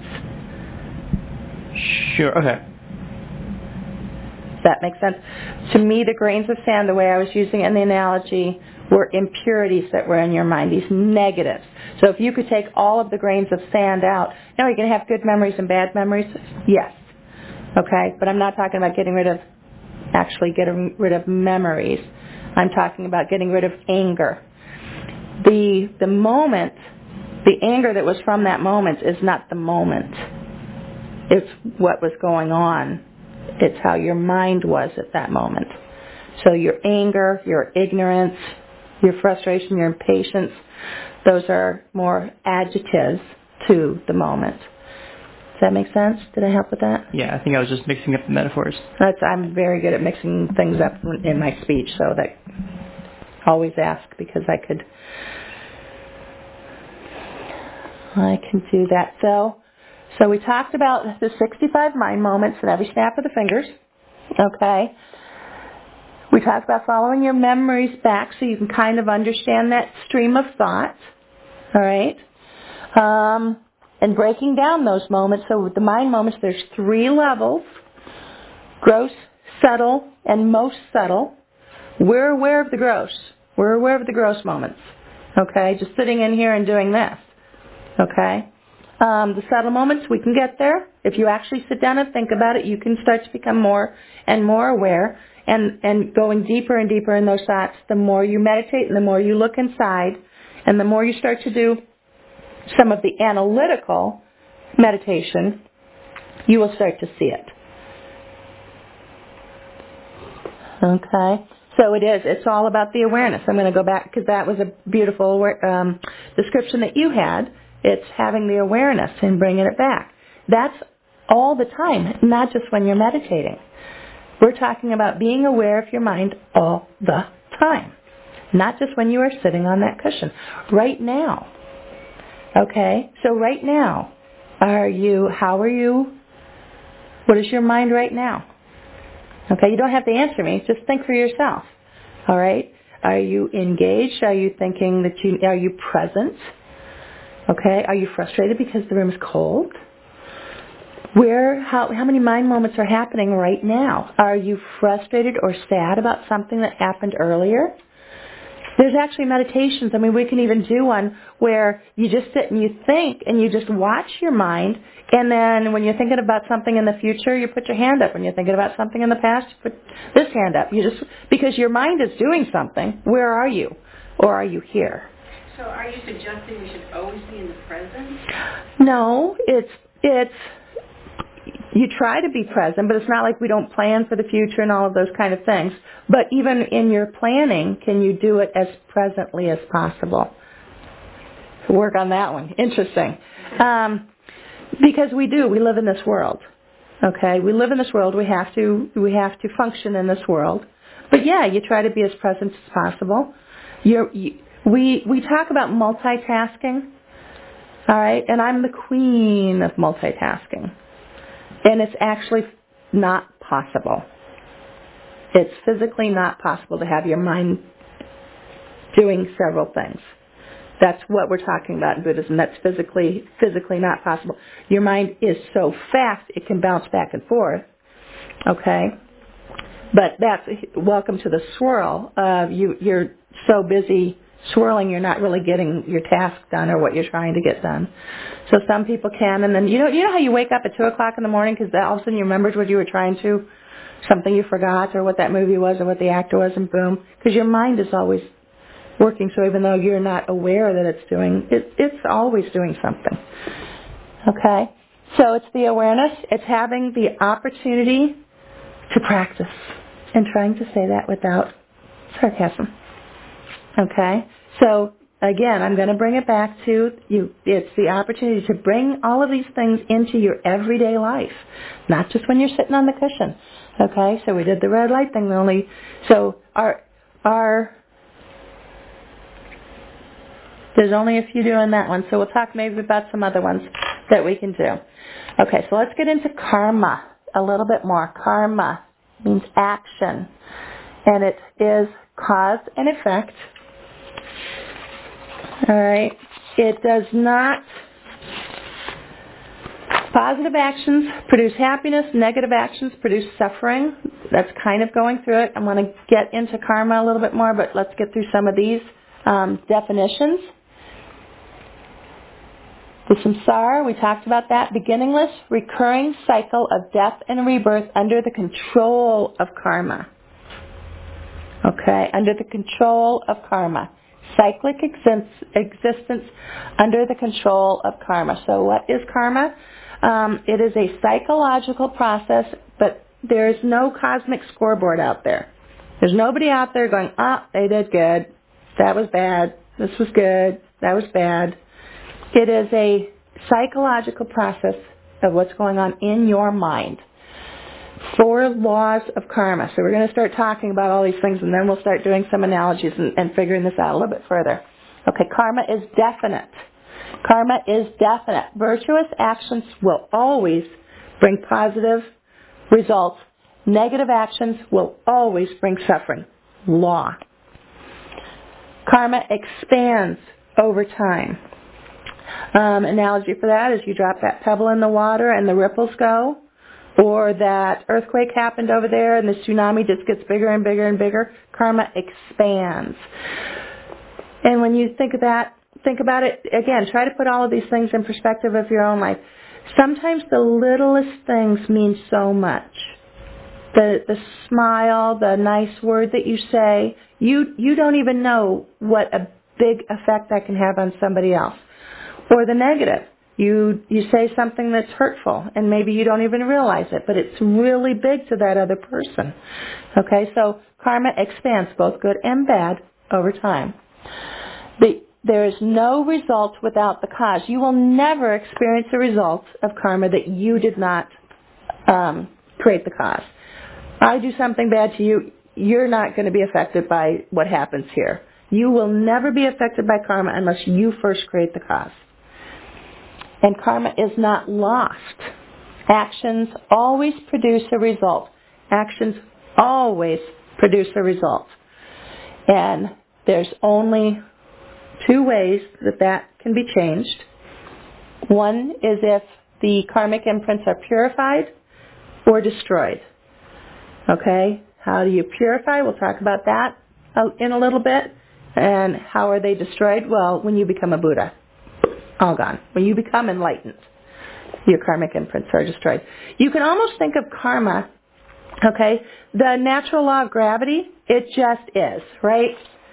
Sure, okay. Does that make sense? To me, the grains of sand, the way I was using it in the analogy, were impurities that were in your mind, these negatives. So if you could take all of the grains of sand out, now you're going to have good memories and bad memories? Yes. Okay, but I'm not talking about getting rid of, actually getting rid of memories. I'm talking about getting rid of anger. The the moment, the anger that was from that moment is not the moment. It's what was going on. It's how your mind was at that moment. So your anger, your ignorance, your frustration, your impatience, those are more adjectives to the moment. Does that make sense? Did I help with that? Yeah, I think I was just mixing up the metaphors. That's, I'm very good at mixing things up in my speech, so that always ask because I could, I can do that. So, so we talked about the sixty-five mind moments in every snap of the fingers. Okay. We talked about following your memories back so you can kind of understand that stream of thought. All right. Um, and breaking down those moments. So with the mind moments, there's three levels: gross, subtle, and most subtle. We're aware of the gross. We're aware of the gross moments. Okay, just sitting in here and doing this. Okay. Um, the subtle moments, we can get there. If you actually sit down and think about it, you can start to become more and more aware. And, and going deeper and deeper in those thoughts, the more you meditate and the more you look inside, and the more you start to do some of the analytical meditation, you will start to see it. Okay? So it is. It's all about the awareness. I'm going to go back because that was a beautiful um, description that you had. It's having the awareness and bringing it back. That's all the time, not just when you're meditating. We're talking about being aware of your mind all the time, not just when you are sitting on that cushion. Right now. Okay? So right now, are you, how are you, what is your mind right now? Okay? You don't have to answer me. Just think for yourself. All right? Are you engaged? Are you thinking that you, are you present? Okay? Are you frustrated because the room is cold? Where, how, how many mind moments are happening right now? Are you frustrated or sad about something that happened earlier? There's actually meditations. I mean, we can even do one where you just sit and you think and you just watch your mind, and then when you're thinking about something in the future, you put your hand up. When you're thinking about something in the past, you put this hand up. You just, because your mind is doing something. Where are you? Or are you here? So are you suggesting we should always be in the present? No, it's, it's, you try to be present, but it's not like we don't plan for the future and all of those kind of things. But even in your planning, can you do it as presently as possible? Work on that one. Interesting. Um, because we do. We live in this world. Okay? We live in this world. We have to, we have to function in this world. But yeah, you try to be as present as possible. You're, you, we, we talk about multitasking. All right? And I'm the queen of multitasking. And it's actually not possible. It's physically not possible to have your mind doing several things. That's what we're talking about in Buddhism. That's physically physically not possible. Your mind is so fast it can bounce back and forth. Okay? But that's, welcome to the swirl of you, you're so busy swirling, you're not really getting your task done or what you're trying to get done. So some people can, and then you know you know how you wake up at two o'clock in the morning because all of a sudden you remembered what you were trying to, something you forgot or what that movie was or what the actor was, and boom, because your mind is always working. So even though you're not aware that it's doing, it, it's always doing something. Okay, so it's the awareness. It's having the opportunity to practice and trying to say that without sarcasm. Okay, so again, I'm going to bring it back to you. It's the opportunity to bring all of these things into your everyday life, not just when you're sitting on the cushion. Okay, so we did the red light thing. Only so our our there's only a few doing that one. So we'll talk maybe about some other ones that we can do. Okay, so let's get into karma a little bit more. Karma means action, and it is cause and effect. All right. It does not. Positive actions produce happiness. Negative actions produce suffering. That's kind of going through it. I want to get into karma a little bit more, but let's get through some of these um, definitions. The samsara, we talked about that. Beginningless, recurring cycle of death and rebirth under the control of karma. Okay, under the control of karma. Cyclic existence under the control of karma. So what is karma? Um, it is a psychological process, but there is no cosmic scoreboard out there. There's nobody out there going, ah, oh, they did good. That was bad. This was good. That was bad. It is a psychological process of what's going on in your mind. Four laws of karma. So we're going to start talking about all these things, and then we'll start doing some analogies and, and figuring this out a little bit further. Okay, karma is definite. Karma is definite. Virtuous actions will always bring positive results. Negative actions will always bring suffering. Law. Karma expands over time. Um, analogy for that is you drop that pebble in the water and the ripples go. Or that earthquake happened over there and the tsunami just gets bigger and bigger and bigger. Karma expands. And when you think of that, think about it, again, try to put all of these things in perspective of your own life. Sometimes the littlest things mean so much. The the smile, the nice word that you say, you you don't even know what a big effect that can have on somebody else. Or the negative. You you say something that's hurtful, and maybe you don't even realize it, but it's really big to that other person. Okay, so karma expands, both good and bad, over time. The, there is no result without the cause. You will never experience a result of karma that you did not um, create the cause. I do something bad to you, you're not going to be affected by what happens here. You will never be affected by karma unless you first create the cause. And karma is not lost. Actions always produce a result. Actions always produce a result. And there's only two ways that that can be changed. One is if the karmic imprints are purified or destroyed. Okay? How do you purify? We'll talk about that in a little bit. And how are they destroyed? Well, when you become a Buddha. All gone. When you become enlightened, your karmic imprints are destroyed. You can almost think of karma, okay, the natural law of gravity, it just is, right?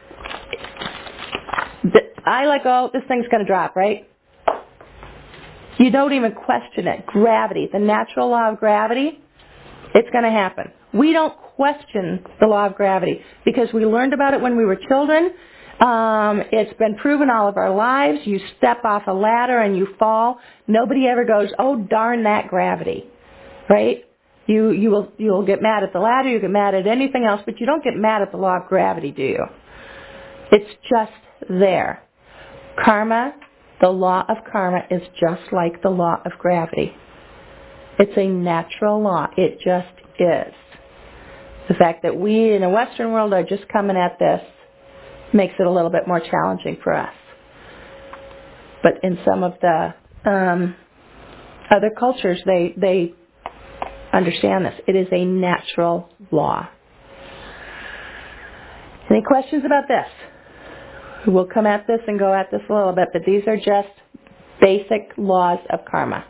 I let go, this thing's going to drop, right? You don't even question it. Gravity, the natural law of gravity, it's going to happen. We don't question the law of gravity because we learned about it when we were children. Um, it's been proven all of our lives. You step off a ladder and you fall. Nobody ever goes, oh, darn that gravity, right? You you will you'll get mad at the ladder. You get mad at anything else, but you don't get mad at the law of gravity, do you? It's just there. Karma, the law of karma, is just like the law of gravity. It's a natural law. It just is. The fact that we in the Western world are just coming at this makes it a little bit more challenging for us. But in some of the um, other cultures, they they understand this. It is a natural law. Any questions about this? We'll come at this and go at this a little bit, but these are just basic laws of karma.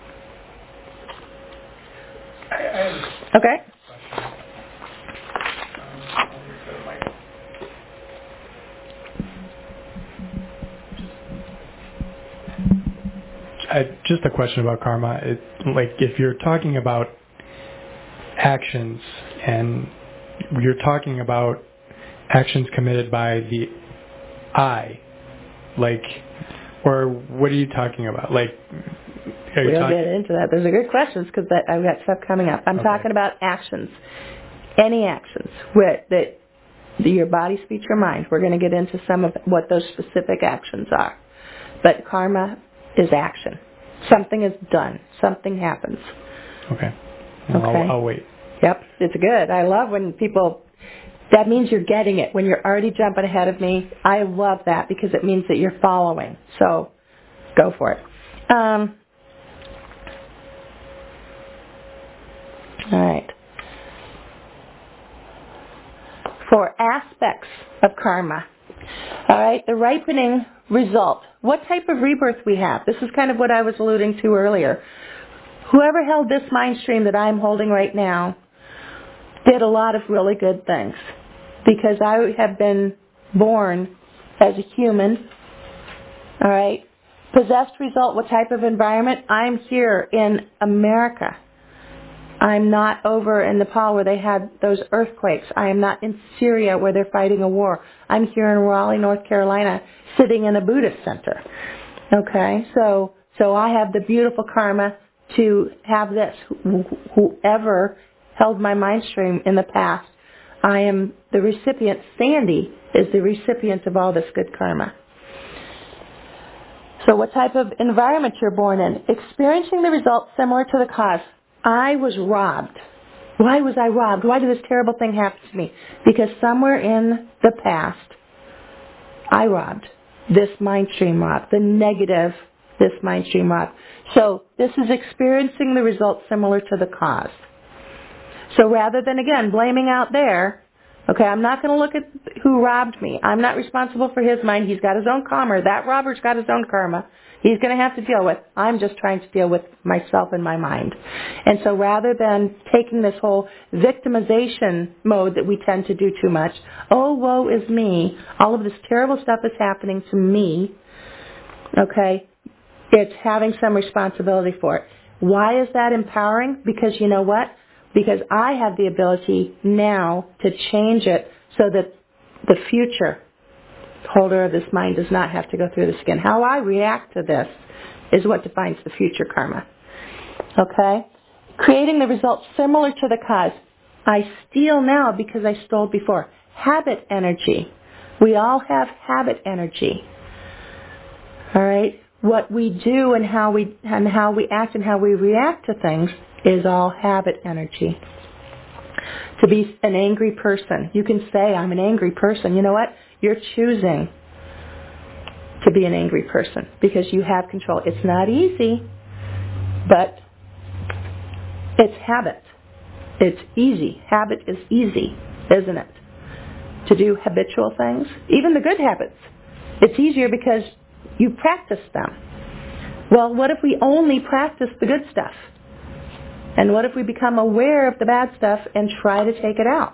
Okay? I, just a question about karma. It, like, if you're talking about actions and you're talking about actions committed by the I, like, or what are you talking about? Like, are you we'll talking? get into that. Those are good questions because I've got stuff coming up. I'm Okay. talking about actions, any actions with, that your body, speech, or mind. We're going to get into some of what those specific actions are. But karma is action. Something is done. Something happens. Okay. Well, Okay. I'll, I'll wait. Yep, it's good. I love when people, that means you're getting it. When you're already jumping ahead of me, I love that because it means that you're following. So go for it. Um, all right. For aspects of karma, all right, the ripening result. What type of rebirth we have? This is kind of what I was alluding to earlier. Whoever held this mind stream that I'm holding right now did a lot of really good things because I have been born as a human, all right? Possessed result, what type of environment? I'm here in America. I'm not over in Nepal where they had those earthquakes. I am not in Syria where they're fighting a war. I'm here in Raleigh, North Carolina, sitting in a Buddhist center. Okay, so so I have the beautiful karma to have this. Wh- whoever held my mind stream in the past, I am the recipient. Sandy is the recipient of all this good karma. So what type of environment you're born in? Experiencing the results similar to the cause. I was robbed. Why was I robbed? Why did this terrible thing happen to me? Because somewhere in the past, I robbed. This mind stream robbed. The negative, this mind stream robbed. So this is experiencing the results similar to the cause. So rather than, again, blaming out there, okay, I'm not going to look at who robbed me. I'm not responsible for his mind. He's got his own karma. That robber's got his own karma. He's going to have to deal with. I'm just trying to deal with myself and my mind. And so rather than taking this whole victimization mode that we tend to do too much, oh, woe is me, all of this terrible stuff is happening to me, okay, it's having some responsibility for it. Why is that empowering? Because you know what? Because I have the ability now to change it so that the future holder of this mind does not have to go through the skin. How I react to this is what defines the future karma. Okay? Creating the results similar to the cause. I steal now because I stole before. Habit energy. We all have habit energy. All right? What we do and how we and how we act and how we react to things is all habit energy. To be an angry person. You can say, I'm an angry person. You know what? You're choosing to be an angry person because you have control. It's not easy, But it's habit. It's easy. Habit is easy, isn't it? To do habitual things, even the good habits. It's easier because you practice them. Well, what if we only practice the good stuff? And what if we become aware of the bad stuff and try to take it out?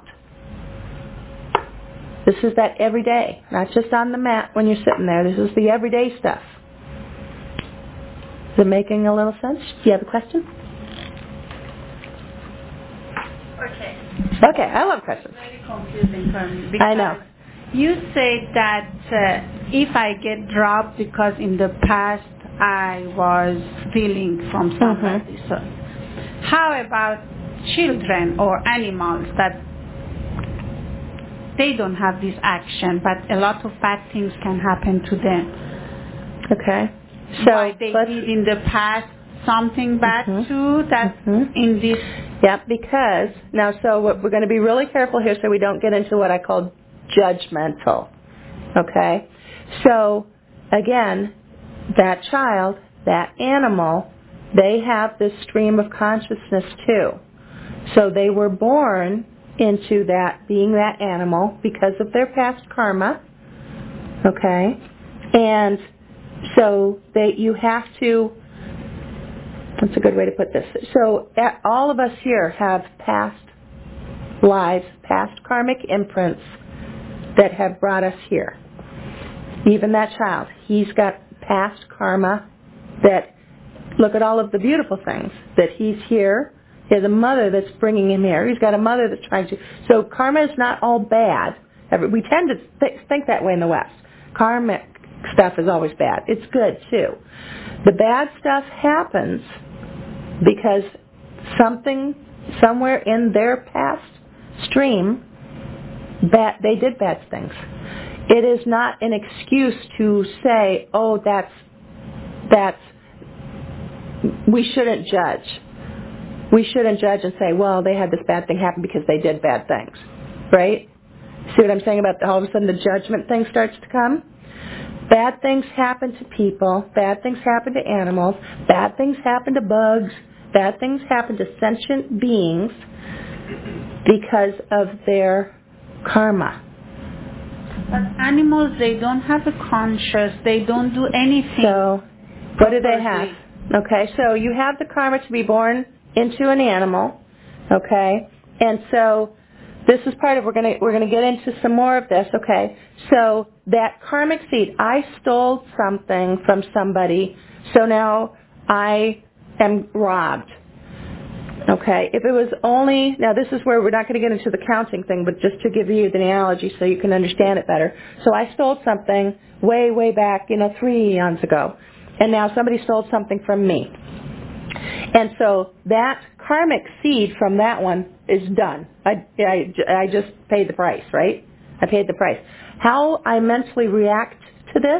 This is that everyday, not just on the mat when you're sitting there. This is the everyday stuff. Is it making a little sense? Do you have a question? Okay. Okay, I love questions. Very confusing for me. I know. You say that uh, if I get dropped because in the past I was stealing from somebody. Mm-hmm. So, how about children or animals that they don't have this action, but a lot of bad things can happen to them? Okay. So Why they let's, did in the past something bad mm-hmm. too that Mm-hmm. in this. Yeah, because, now so what, we're going to be really careful here so we don't get into what I call judgmental. Okay? So, again, that child, that animal, they have this stream of consciousness too. So they were born into that, being that animal because of their past karma. Okay? And so they, you have to, that's a good way to put this. So all of us here have past lives, past karmic imprints that have brought us here. Even that child, he's got past karma that, look at all of the beautiful things, that he's here. He has a mother that's bringing him here. He's got a mother that's trying to. So karma is not all bad. We tend to th- think that way in the West. Karmic stuff is always bad. It's good too. The bad stuff happens because something, somewhere in their past stream, that they did bad things. It is not an excuse to say, oh, that's, that's, we shouldn't judge. We shouldn't judge and say, well, they had this bad thing happen because they did bad things. Right? See what I'm saying about the, all of a sudden the judgment thing starts to come? Bad things happen to people. Bad things happen to animals. Bad things happen to bugs. Bad things happen to sentient beings because of their karma. But animals, they don't have a conscience. They don't do anything. So, what do they have? Okay, so you have the karma to be born into an animal. Okay, and so this is part of, we're going to we're going to get into some more of this. Okay, so that karmic seed, I stole something from somebody, so now I am robbed. Okay, if it was only, now this is where we're not going to get into the counting thing, but just to give you the analogy so you can understand it better. So I stole something way, way back, you know, three eons ago, and now somebody stole something from me. And so that karmic seed from that one is done. I, I, I just paid the price, right? I paid the price. How I mentally react to this?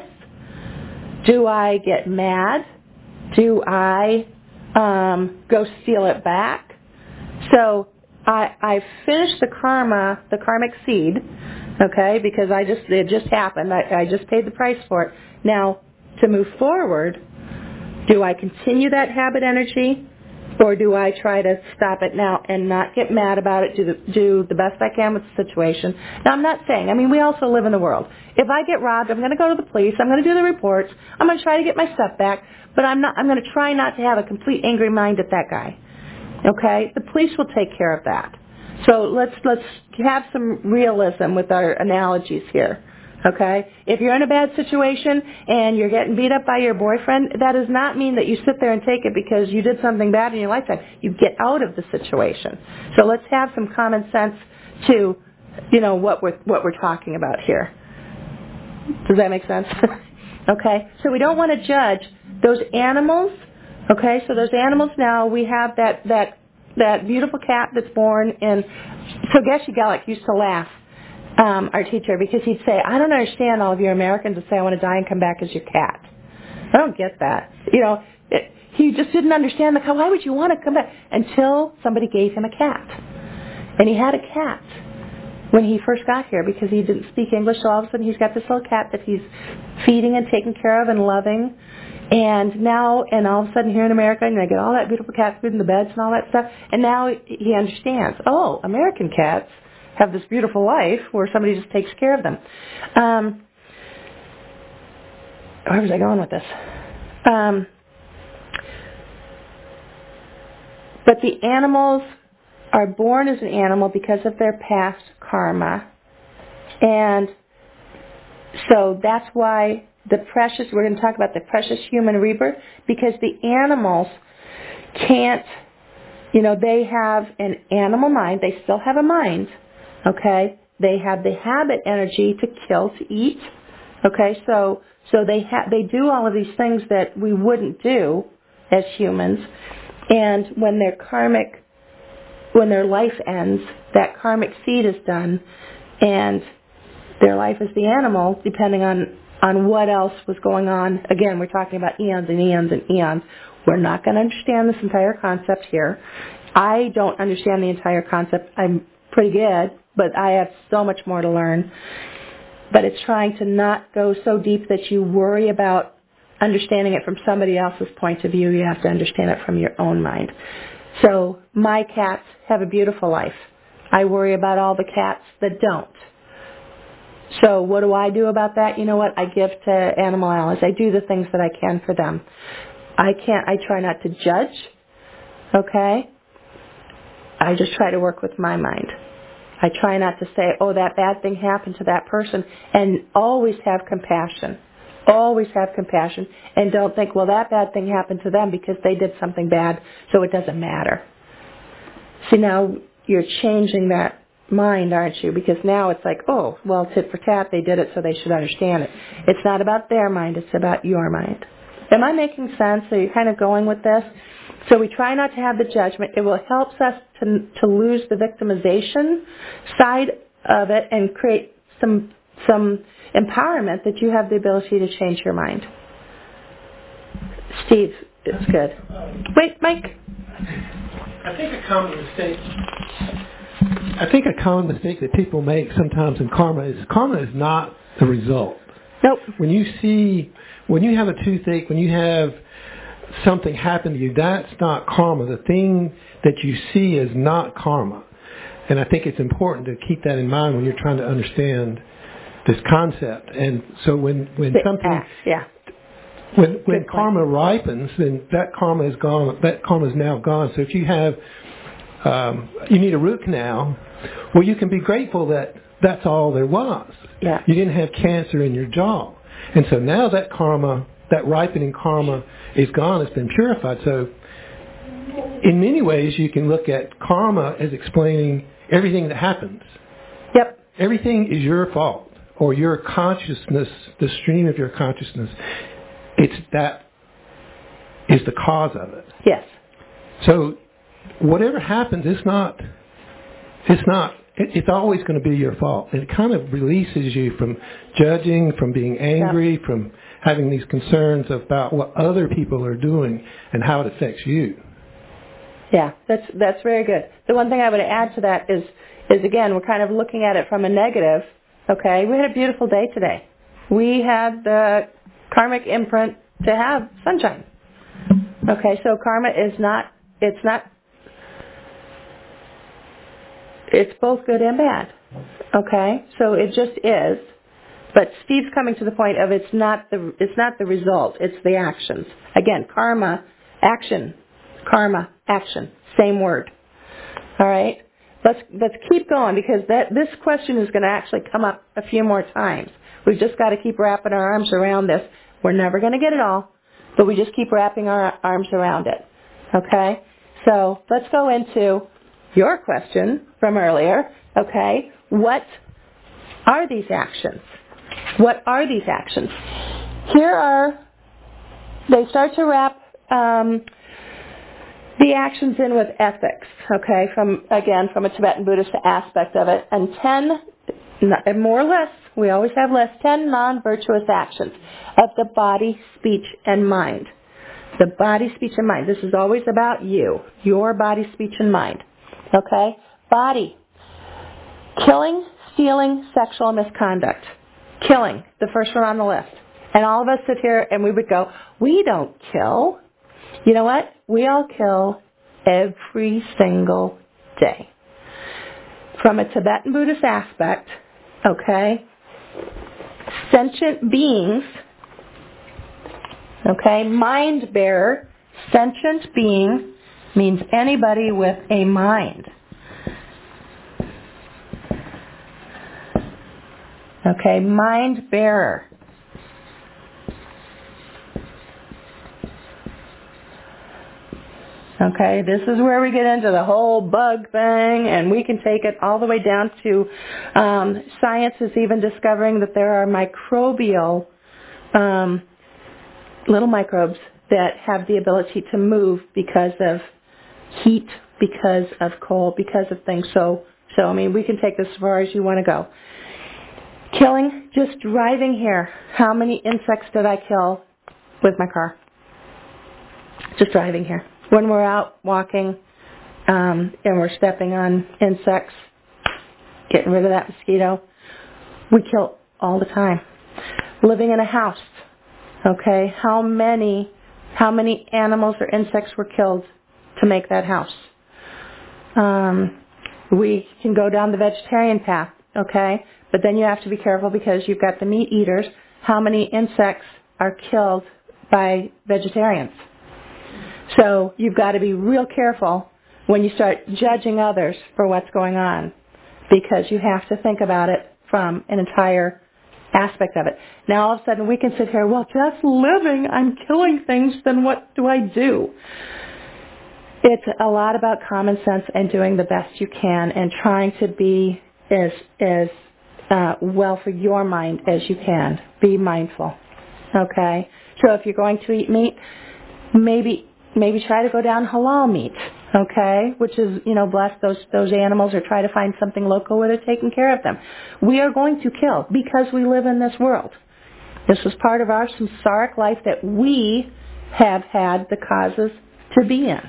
Do I get mad? Do I um, go steal it back? So I, I finished the karma, the karmic seed, okay, because I just it just happened. I, I just paid the price for it. Now, to move forward, do I continue that habit energy, or do I try to stop it now and not get mad about it, do the, do the best I can with the situation? Now, I'm not saying, I mean, we also live in the world. If I get robbed, I'm going to go to the police, I'm going to do the reports, I'm going to try to get my stuff back, but I'm not. I'm going to try not to have a complete angry mind at that guy. Okay? The police will take care of that. So let's let's have some realism with our analogies here. Okay? If you're in a bad situation and you're getting beat up by your boyfriend, that does not mean that you sit there and take it because you did something bad in your lifetime. You get out of the situation. So let's have some common sense to, you know, what we're what we're talking about here. Does that make sense? Okay? So we don't want to judge those animals. Okay? So those animals now, we have that that that beautiful cat that's born in. So Geshe Gelik used to laugh, Um, our teacher, because he'd say, I don't understand all of you Americans that say I want to die and come back as your cat. I don't get that. You know, it, he just didn't understand the why would you want to come back until somebody gave him a cat. And he had a cat when he first got here because he didn't speak English, so all of a sudden he's got this little cat that he's feeding and taking care of and loving. And now, and all of a sudden here in America, and I get all that beautiful cat food in the beds and all that stuff, and now he understands, oh, American cats have this beautiful life where somebody just takes care of them. Um, where was I going with this? Um, but the animals are born as an animal because of their past karma. And so that's why the precious, we're going to talk about the precious human rebirth, because the animals can't, you know, they have an animal mind. They still have a mind, okay? They have the habit energy to kill, to eat, okay? So so they ha- they do all of these things that we wouldn't do as humans. And when their karmic, when their life ends, that karmic seed is done, and their life as the animal, depending on, on what else was going on. Again, we're talking about eons and eons and eons. We're not going to understand this entire concept here. I don't understand the entire concept. I'm pretty good, but I have so much more to learn. But it's trying to not go so deep that you worry about understanding it from somebody else's point of view. You have to understand it from your own mind. So my cats have a beautiful life. I worry about all the cats that don't. So what do I do about that? You know what? I give to animal allies. I do the things that I can for them. I can't, I try not to judge, okay? I just try to work with my mind. I try not to say, oh, that bad thing happened to that person, and always have compassion. Always have compassion, and don't think, well, that bad thing happened to them because they did something bad, so it doesn't matter. See, now you're changing that mind, aren't you? Because now it's like, oh, well, tit for tat, they did it, so they should understand it. It's not about their mind, it's about your mind. Am I making sense? Are you kind of going with this? So we try not to have the judgment. It will help us to to lose the victimization side of it and create some some empowerment that you have the ability to change your mind. Steve, it's good. Wait, Mike. I think a common mistake. I think a common mistake that people make sometimes in karma is karma is not the result. Nope. When you see, when you have a toothache, when you have something happen to you, that's not karma. The thing that you see is not karma. And I think it's important to keep that in mind when you're trying to understand this concept. And so when, when something, yeah. when when karma ripens, then that karma is gone. That karma is now gone. So if you have, um, you need a root canal, well, you can be grateful that that's all there was. Yeah. You didn't have cancer in your jaw. And so now that karma, that ripening karma is gone. It's been purified. So in many ways, you can look at karma as explaining everything that happens. Yep. Everything is your fault, or your consciousness, the stream of your consciousness. It's that is the cause of it. Yes. So whatever happens, it's not, it's not, it, it's always going to be your fault. And it kind of releases you from judging, from being angry, yep. from having these concerns about what other people are doing and how it affects you. Yeah, that's that's very good. The one thing I would add to that is, is again, we're kind of looking at it from a negative. Okay, we had a beautiful day today. We had the karmic imprint to have sunshine. Okay, so karma is not, it's not, it's both good and bad. Okay, so it just is. But Steve's coming to the point of it's not the it's not the result, it's the actions. Again, karma, action, karma, action, same word. All right, let's let's keep going because that this question is going to actually come up a few more times. We've just got to keep wrapping our arms around this. We're never going to get it all, but we just keep wrapping our arms around it. Okay, so let's go into your question from earlier. Okay, what are these actions? What are these actions? Here are, they start to wrap um, the actions in with ethics, okay, from, again, from a Tibetan Buddhist aspect of it. And ten, more or less, we always have less, ten non-virtuous actions of the body, speech, and mind. The body, speech, and mind. This is always about you, your body, speech, and mind. Okay? Body. Killing, stealing, sexual misconduct. Killing, the first one on the list. And all of us sit here and we would go, we don't kill. You know what? We all kill every single day. From a Tibetan Buddhist aspect, okay, sentient beings, okay, mind bearer, sentient being means anybody with a mind. Okay, mind bearer. Okay, this is where we get into the whole bug thing, and we can take it all the way down to um, science is even discovering that there are microbial um, little microbes that have the ability to move because of heat, because of cold, because of things. So, so I mean, we can take this as far as you want to go. Killing, just driving here. How many insects did I kill with my car? Just driving here. When we're out walking um, and we're stepping on insects, getting rid of that mosquito, we kill all the time. Living in a house, okay, how many, how many animals or insects were killed to make that house? Um, we can go down the vegetarian path, okay, but then you have to be careful because you've got the meat eaters. How many insects are killed by vegetarians? So you've got to be real careful when you start judging others for what's going on, because you have to think about it from an entire aspect of it. Now all of a sudden we can sit here, well, just living, I'm killing things, then what do I do? It's a lot about common sense and doing the best you can and trying to be as, as uh, well for your mind as you can. Be mindful, okay? So if you're going to eat meat, maybe Maybe try to go down halal meat, okay, which is, you know, bless those those animals, or try to find something local where they're taking care of them. We are going to kill because we live in this world. This is part of our samsaric life that we have had the causes to be in.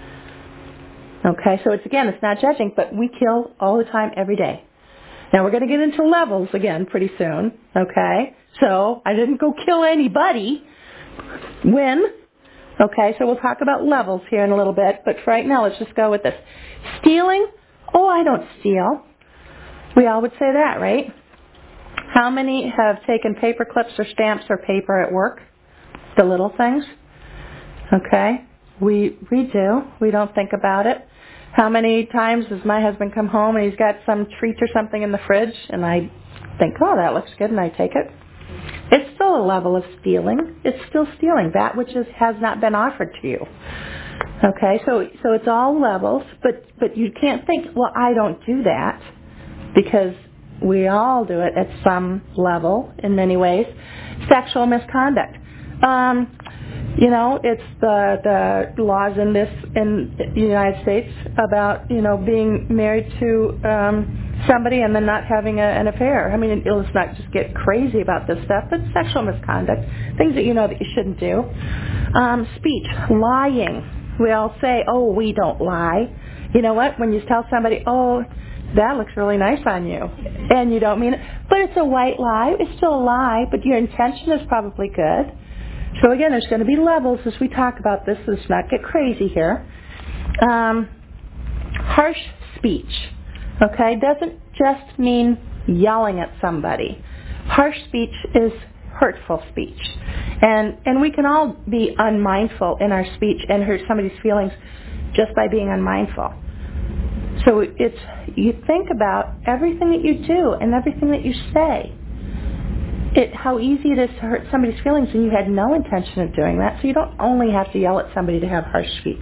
Okay, so it's, again, it's not judging, but we kill all the time, every day. Now we're going to get into levels again pretty soon, okay? So I didn't go kill anybody. When? Okay, so we'll talk about levels here in a little bit, but for right now, let's just go with this. Stealing? Oh, I don't steal. We all would say that, right? How many have taken paper clips or stamps or paper at work? The little things? Okay, we we do. We don't think about it. How many times does my husband come home and he's got some treat or something in the fridge, and I think, oh, that looks good, and I take it? It's still a level of stealing. It's still stealing that which is, has not been offered to you. Okay, so so it's all levels, but but you can't think, well, I don't do that, because we all do it at some level in many ways. Sexual misconduct. Um, you know, it's the the laws in this in the United States about, you know, being married to um, somebody and then not having a, an affair. I mean, let's not just get crazy about this stuff, but sexual misconduct, things that you know that you shouldn't do. Um, speech, lying. We all say, oh, we don't lie. You know what? When you tell somebody, oh, that looks really nice on you, and you don't mean it, but it's a white lie. It's still a lie, but your intention is probably good. So again, there's going to be levels as we talk about this. Let's not get crazy here. Um, harsh speech, okay, doesn't just mean yelling at somebody. Harsh speech is hurtful speech. And and we can all be unmindful in our speech and hurt somebody's feelings just by being unmindful. So it's, you think about everything that you do and everything that you say. It, how easy it is to hurt somebody's feelings when you had no intention of doing that. So you don't only have to yell at somebody to have harsh speech.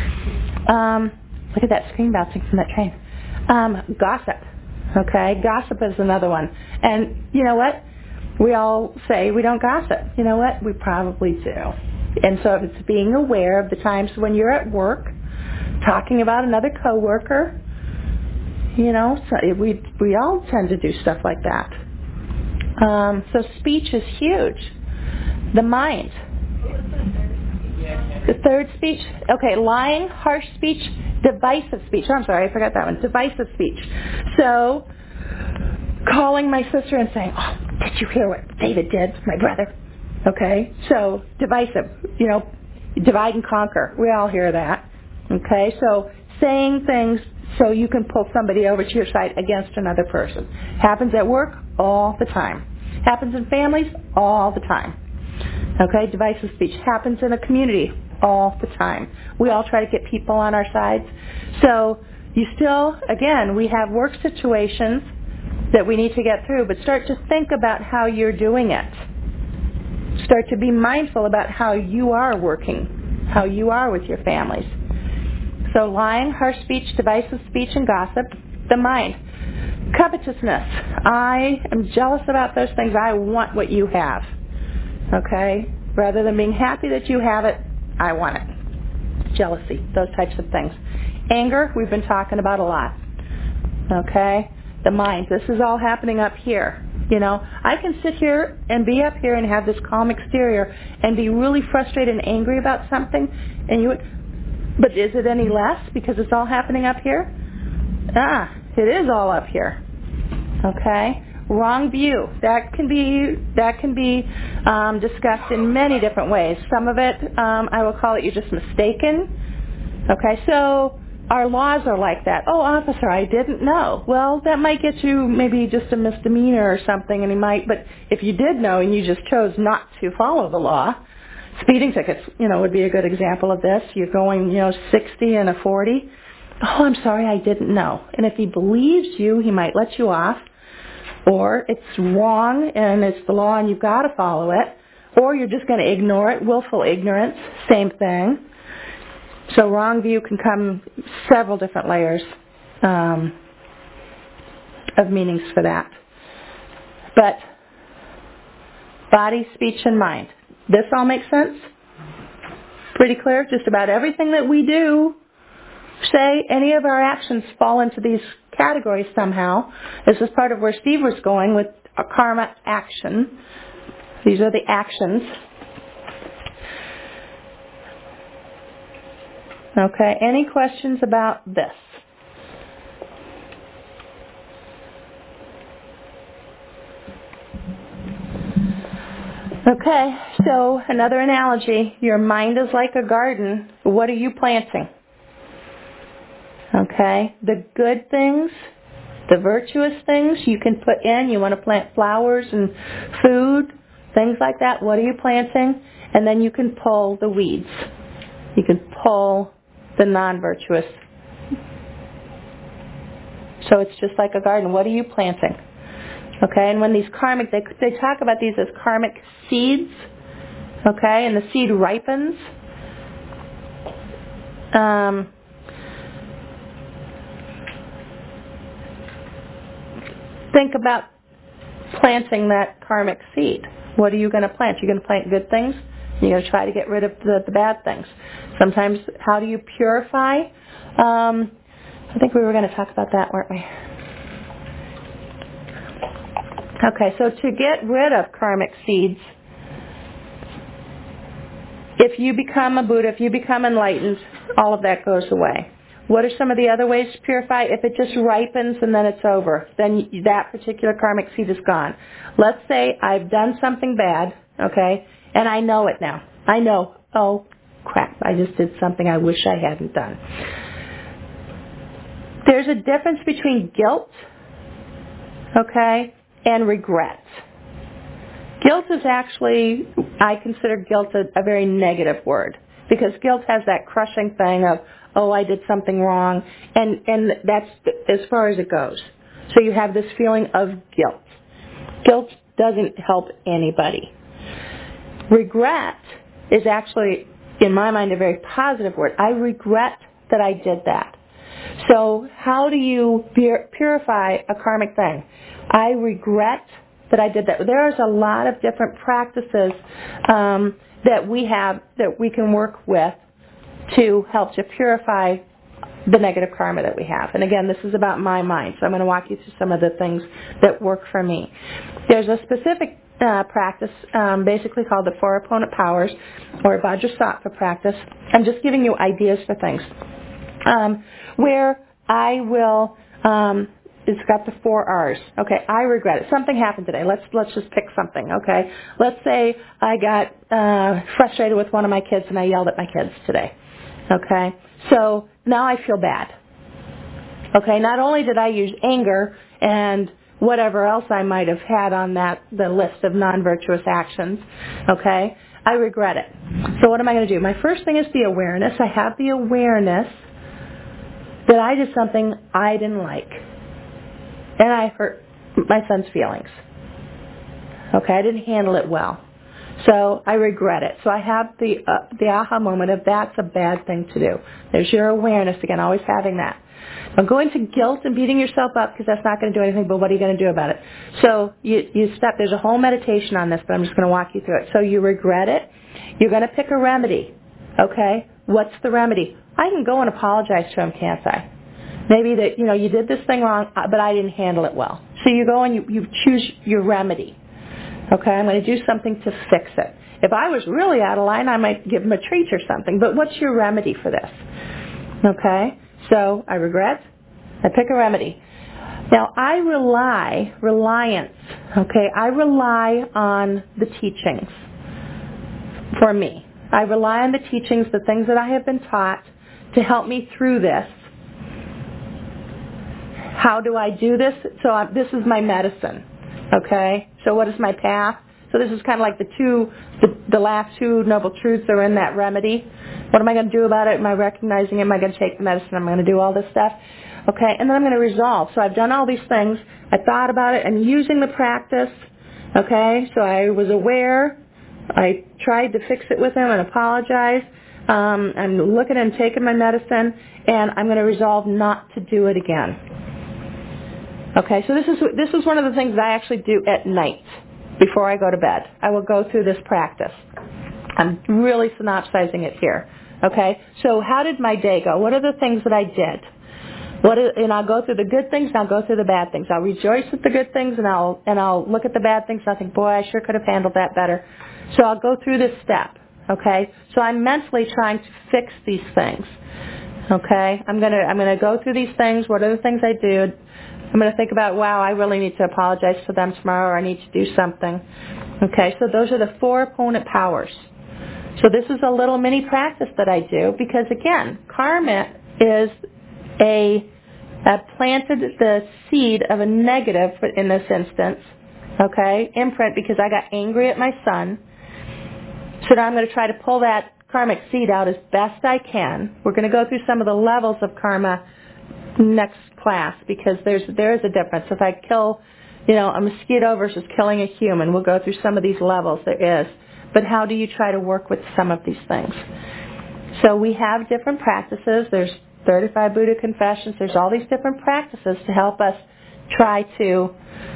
Um, look at that screen bouncing from that train. Um, gossip. Okay, gossip is another one. And you know what? We all say we don't gossip. You know what? We probably do. And so it's being aware of the times when you're at work, talking about another coworker. You know, so we we all tend to do stuff like that. Um, so speech is huge. The mind. The third speech. Okay, lying, harsh speech, divisive speech. Oh, I'm sorry, I forgot that one. Divisive speech. So, calling my sister and saying, oh, did you hear what David did, my brother? Okay, so divisive, you know, divide and conquer. We all hear that. Okay, so saying things so you can pull somebody over to your side against another person. Happens at work all the time. Happens in families all the time. Okay, divisive speech happens in a community all the time. We all try to get people on our sides. So you still, again, we have work situations that we need to get through, but start to think about how you're doing it. Start to be mindful about how you are working, how you are with your families. So lying, harsh speech, divisive speech, and gossip. The mind. Covetousness. I am jealous about those things. I want what you have. Okay? Rather than being happy that you have it, I want it. Jealousy. Those types of things. Anger, we've been talking about a lot. Okay? The mind. This is all happening up here. You know, I can sit here and be up here and have this calm exterior and be really frustrated and angry about something, and you would, but is it any less because it's all happening up here? Ah, it is all up here. Okay? Wrong view. That can be that can be um, discussed in many different ways. Some of it, um, I will call it you're just mistaken. Okay, so our laws are like that. Oh, officer, I didn't know. Well, that might get you maybe just a misdemeanor or something, and you might. But if you did know and you just chose not to follow the law, speeding tickets, you know, would be a good example of this. You're going, you know, sixty and a forty. Oh, I'm sorry, I didn't know. And if he believes you, he might let you off. Or it's wrong and it's the law and you've got to follow it. Or you're just going to ignore it. Willful ignorance, same thing. So wrong view can come several different layers um, of meanings for that. But body, speech, and mind. This all makes sense? Pretty clear? Just about everything that we do, say, any of our actions fall into these categories somehow. This is part of where Steve was going with a karma action. These are the actions. Okay, any questions about this? Okay, so another analogy. Your mind is like a garden. What are you planting? Okay, the good things, the virtuous things you can put in. You want to plant flowers and food, things like that. What are you planting? And then you can pull the weeds. You can pull the non-virtuous. So it's just like a garden. What are you planting? Okay, and when these karmic, they, they talk about these as karmic seeds. Okay, and the seed ripens. Um, think about planting that karmic seed. What are you going to plant? You're going to plant good things. You're going to try to get rid of the, the bad things. Sometimes, how do you purify? Um, I think we were going to talk about that, weren't we? Okay, so to get rid of karmic seeds, if you become a Buddha, if you become enlightened, all of that goes away. What are some of the other ways to purify? If it just ripens and then it's over, then that particular karmic seed is gone. Let's say I've done something bad, okay, and I know it now. I know, oh, crap, I just did something I wish I hadn't done. There's a difference between guilt, okay, and regret. Guilt is actually, I consider guilt a, a very negative word, because guilt has that crushing thing of, oh, I did something wrong, and, and that's as far as it goes. So you have this feeling of guilt. Guilt doesn't help anybody. Regret is actually, in my mind, a very positive word. I regret that I did that. So how do you pur- purify a karmic thing? I regret that I did that. There's a lot of different practices um, that we have that we can work with to help to purify the negative karma that we have. And again, this is about my mind, so I'm going to walk you through some of the things that work for me. There's a specific uh, practice um, basically called the Four Opponent Powers, or Vajrasattva practice. I'm just giving you ideas for things. Um, where I will um, it's got the four R's. Okay, I regret it. Something happened today. Let's let's just pick something. Okay, let's say I got uh, frustrated with one of my kids and I yelled at my kids today. Okay, so now I feel bad. Okay, not only did I use anger and whatever else I might have had on that the list of non-virtuous actions. Okay, I regret it. So what am I going to do? My first thing is the awareness. I have the awareness that I did something I didn't like. And I hurt my son's feelings. Okay, I didn't handle it well. So I regret it. So I have the uh, the aha moment of that's a bad thing to do. There's your awareness again, always having that. Now go into guilt and beating yourself up because that's not going to do anything, but what are you going to do about it? So you, you step, there's a whole meditation on this, but I'm just going to walk you through it. So you regret it. You're going to pick a remedy. Okay? What's the remedy? I can go and apologize to him, can't I? Maybe that, you know, you did this thing wrong, but I didn't handle it well. So you go and you, you choose your remedy. Okay, I'm going to do something to fix it. If I was really out of line, I might give him a treat or something. But what's your remedy for this? Okay, so I regret. I pick a remedy. Now, I rely, reliance, okay, I rely on the teachings for me. I rely on the teachings, the things that I have been taught to help me through this. How do I do this? So I, this is my medicine. Okay, so what is my path? So this is kind of like the two, the, the last two noble truths are in that remedy. What am I going to do about it? Am I recognizing it? Am I going to take the medicine? Am I going to do all this stuff? Okay, and then I'm going to resolve. So I've done all these things. I thought about it. I'm using the practice. Okay, so I was aware. I tried to fix it with him and apologize. Um, I'm looking and taking my medicine, and I'm going to resolve not to do it again. Okay, so this is this is one of the things I actually do at night before I go to bed. I will go through this practice. I'm really synopsizing it here. Okay, so how did my day go? What are the things that I did? What is, and I'll go through the good things and I'll go through the bad things. I'll rejoice at the good things and I'll and I'll look at the bad things and I'll think, boy, I sure could have handled that better. So I'll go through this step. Okay, so I'm mentally trying to fix these things. Okay, I'm gonna I'm gonna go through these things. What are the things I did? I'm going to think about, wow, I really need to apologize to them tomorrow, or I need to do something. Okay, so those are the four opponent powers. So this is a little mini practice that I do because, again, karma is a, a planted the seed of a negative in this instance, okay, imprint because I got angry at my son. So now I'm going to try to pull that karmic seed out as best I can. We're going to go through some of the levels of karma next class because there's there is a difference. If I kill, you know, a mosquito versus killing a human, we'll go through some of these levels. There is, but how do you try to work with some of these things? So we have different practices. There's thirty-five Buddha confessions. There's all these different practices to help us try to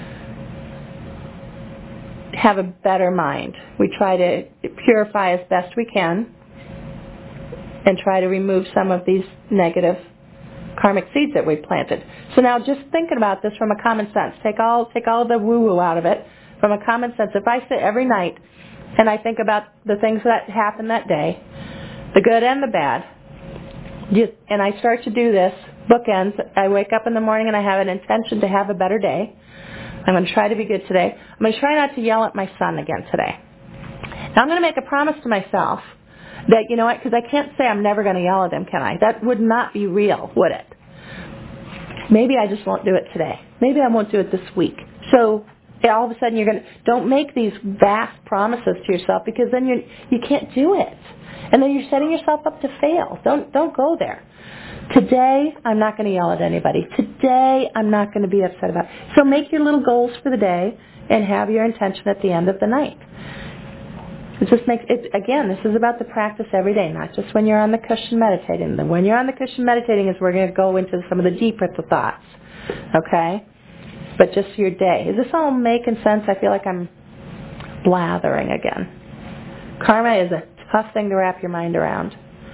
have a better mind. We try to purify as best we can and try to remove some of these negative karmic seeds that we've planted. So now just thinking about this from a common sense, take all take all the woo-woo out of it. From a common sense, if I sit every night and I think about the things that happened that day, the good and the bad, and I start to do this, bookends, I wake up in the morning and I have an intention to have a better day. I'm going to try to be good today. I'm going to try not to yell at my son again today. Now I'm going to make a promise to myself that, you know what, because I can't say I'm never going to yell at him, can I? That would not be real, would it? Maybe I just won't do it today. Maybe I won't do it this week. So all of a sudden you're going to, don't make these vast promises to yourself because then you you can't do it. And then you're setting yourself up to fail. Don't don't go there. Today, I'm not going to yell at anybody. Today, I'm not going to be upset about it. So make your little goals for the day and have your intention at the end of the night. It just makes it, again, this is about the practice every day, not just when you're on the cushion meditating. When you're on the cushion meditating is we're going to go into some of the deeper thoughts, okay? But just your day. Is this all making sense? I feel like I'm blathering again. Karma is a tough thing to wrap your mind around.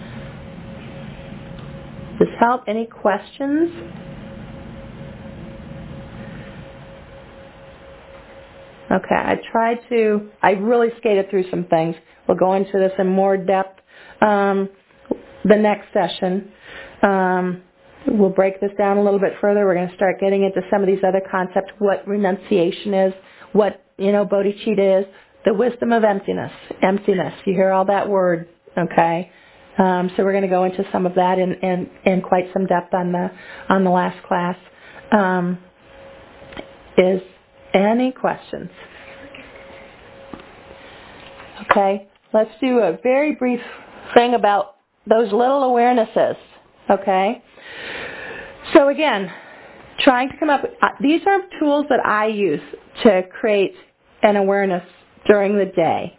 Does this help? Any questions? Okay, I tried to, I really skated through some things. We'll go into this in more depth um, the next session. Um, we'll break this down a little bit further. We're going to start getting into some of these other concepts, what renunciation is, what, you know, bodhicitta is, the wisdom of emptiness, emptiness. You hear all that word, okay? Um, so we're going to go into some of that in, in, in quite some depth on the on the last class. Um, is any questions? Okay, let's do a very brief thing about those little awarenesses, okay? So again, trying to come up with, uh, these are tools that I use to create an awareness during the day,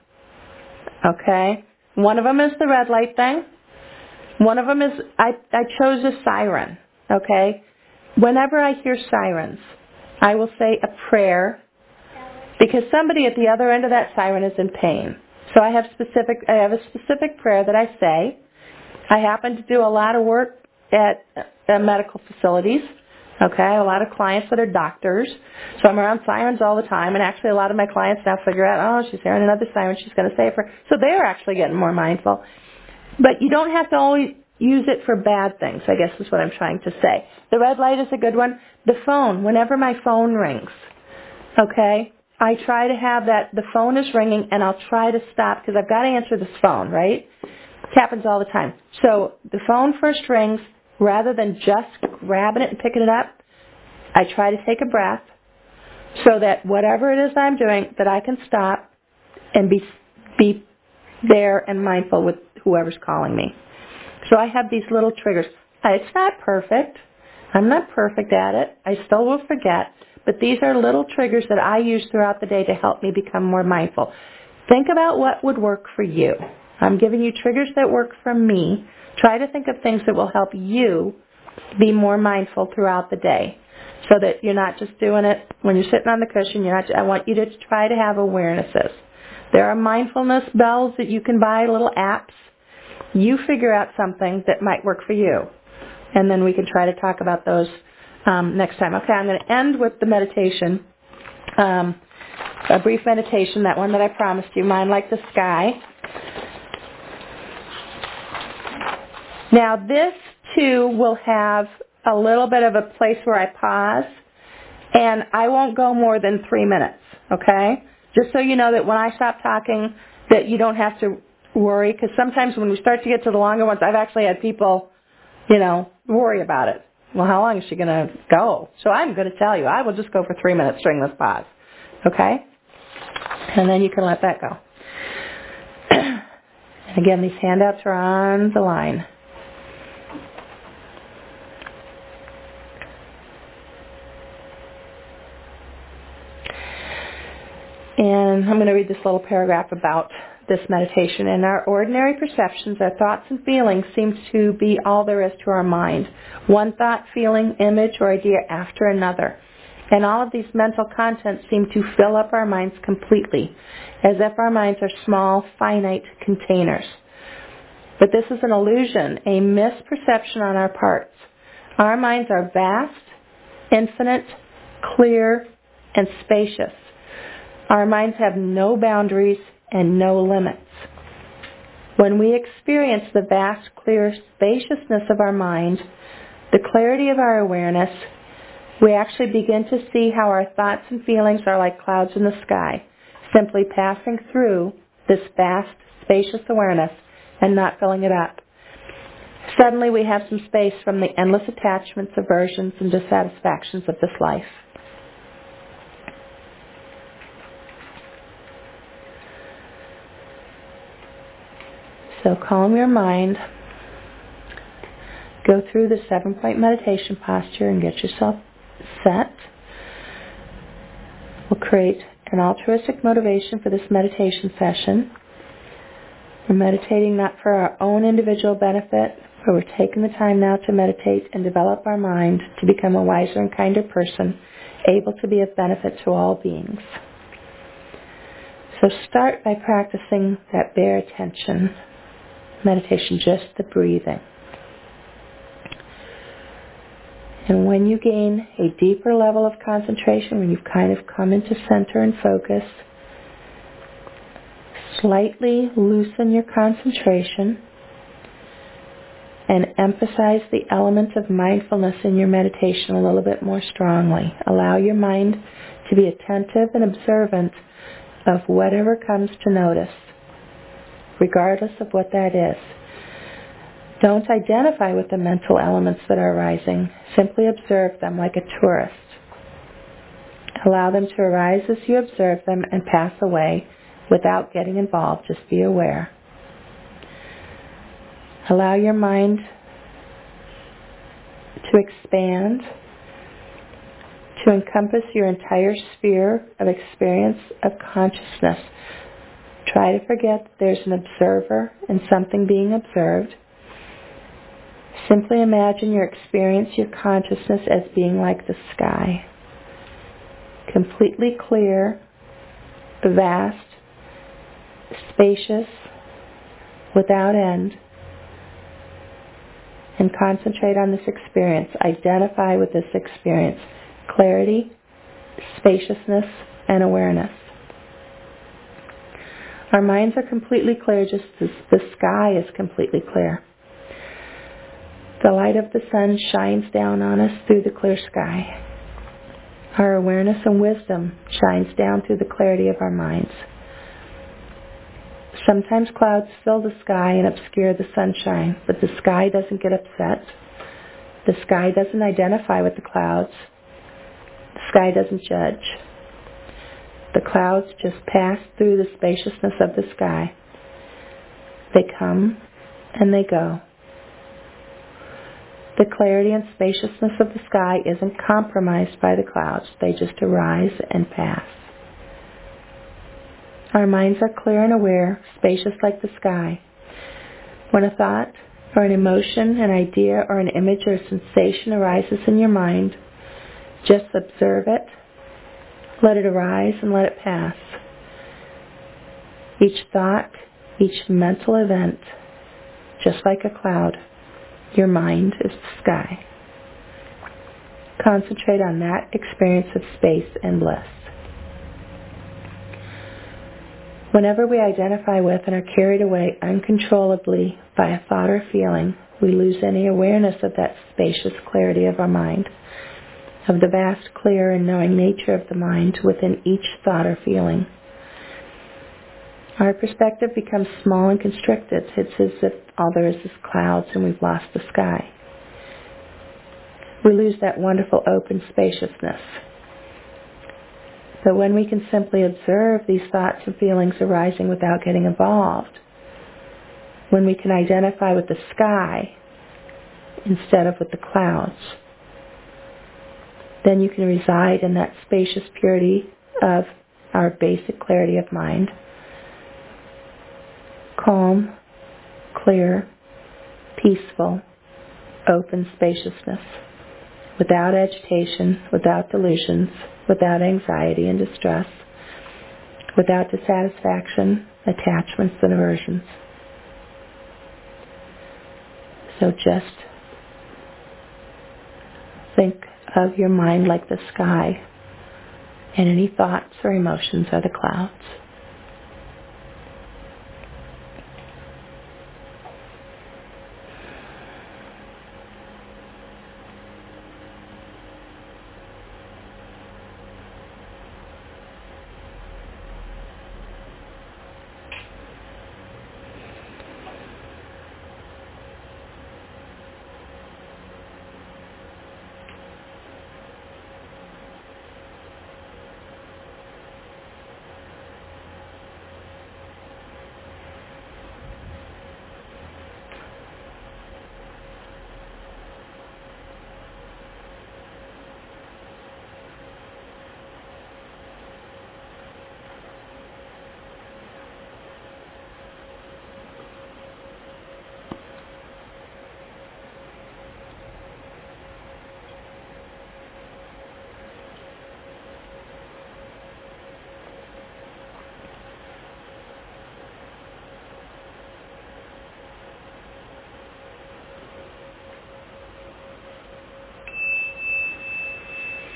okay? One of them is the red light thing. One of them is, I, I chose a siren, okay? Whenever I hear sirens, I will say a prayer because somebody at the other end of that siren is in pain. So I have specific, I have a specific prayer that I say. I happen to do a lot of work at, at medical facilities, okay? A lot of clients that are doctors. So I'm around sirens all the time, and actually a lot of my clients now figure out, oh, she's hearing another siren, she's going to say it for her. So they're actually getting more mindful. But you don't have to always use it for bad things, I guess is what I'm trying to say. The red light is a good one. The phone, whenever my phone rings, okay, I try to have that, the phone is ringing, and I'll try to stop because I've got to answer this phone, right? It happens all the time. So the phone first rings, rather than just grabbing it and picking it up, I try to take a breath so that whatever it is I'm doing, that I can stop and be be there and mindful with whoever's calling me. So I have these little triggers. It's not perfect. I'm not perfect at it. I still will forget. But these are little triggers that I use throughout the day to help me become more mindful. Think about what would work for you. I'm giving you triggers that work for me. Try to think of things that will help you be more mindful throughout the day so that you're not just doing it when you're sitting on the cushion. You're not. I want you to try to have awarenesses. There are mindfulness bells that you can buy, little apps. You figure out something that might work for you. And then we can try to talk about those um, next time. Okay, I'm going to end with the meditation. Um, a brief meditation, that one that I promised you, Mind Like the Sky. Now this too will have a little bit of a place where I pause, and I won't go more than three minutes, okay? Just so you know that when I stop talking, that you don't have to worry, because sometimes when we start to get to the longer ones, I've actually had people, you know, worry about it. Well, how long is she going to go? So I'm going to tell you, I will just go for three minutes during this pause, okay? And then you can let that go. And again, these handouts are on the line. And I'm going to read this little paragraph about this meditation. In our ordinary perceptions, our thoughts and feelings seem to be all there is to our mind. One thought, feeling, image, or idea after another. And all of these mental contents seem to fill up our minds completely, as if our minds are small, finite containers. But this is an illusion, a misperception on our parts. Our minds are vast, infinite, clear, and spacious. Our minds have no boundaries and no limits. When we experience the vast, clear spaciousness of our mind, the clarity of our awareness, we actually begin to see how our thoughts and feelings are like clouds in the sky, simply passing through this vast, spacious awareness and not filling it up. Suddenly we have some space from the endless attachments, aversions, and dissatisfactions of this life. So calm your mind, go through the seven-point meditation posture and get yourself set. We'll create an altruistic motivation for this meditation session. We're meditating not for our own individual benefit, but we're taking the time now to meditate and develop our mind to become a wiser and kinder person, able to be of benefit to all beings. So start by practicing that bare attention meditation, just the breathing. And when you gain a deeper level of concentration, when you've kind of come into center and focus, slightly loosen your concentration and emphasize the element of mindfulness in your meditation a little bit more strongly. Allow your mind to be attentive and observant of whatever comes to notice, regardless of what that is. Don't identify with the mental elements that are arising. Simply observe them like a tourist. Allow them to arise as you observe them and pass away without getting involved. Just be aware. Allow your mind to expand, to encompass your entire sphere of experience of consciousness. Try to forget that there's an observer and something being observed. Simply imagine your experience, your consciousness as being like the sky. Completely clear, vast, spacious, without end. And concentrate on this experience. Identify with this experience. Clarity, spaciousness, and awareness. Our minds are completely clear just as the sky is completely clear. The light of the sun shines down on us through the clear sky. Our awareness and wisdom shines down through the clarity of our minds. Sometimes clouds fill the sky and obscure the sunshine, but the sky doesn't get upset. The sky doesn't identify with the clouds. The sky doesn't judge. The clouds just pass through the spaciousness of the sky. They come and they go. The clarity and spaciousness of the sky isn't compromised by the clouds. They just arise and pass. Our minds are clear and aware, spacious like the sky. When a thought or an emotion, an idea or an image or a sensation arises in your mind, just observe it, let it arise and let it pass. Each thought, each mental event, just like a cloud, your mind is the sky. Concentrate on that experience of space and bliss. Whenever we identify with and are carried away uncontrollably by a thought or feeling, we lose any awareness of that spacious clarity of our mind, of the vast, clear, and knowing nature of the mind within each thought or feeling. Our perspective becomes small and constricted. It's as if all there is is clouds and we've lost the sky. We lose that wonderful open spaciousness. But when we can simply observe these thoughts and feelings arising without getting involved, when we can identify with the sky instead of with the clouds, then you can reside in that spacious purity of our basic clarity of mind. Calm, clear, peaceful, open spaciousness, without agitation, without delusions, without anxiety and distress, without dissatisfaction, attachments, and aversions. So just think of your mind like the sky, and any thoughts or emotions are the clouds.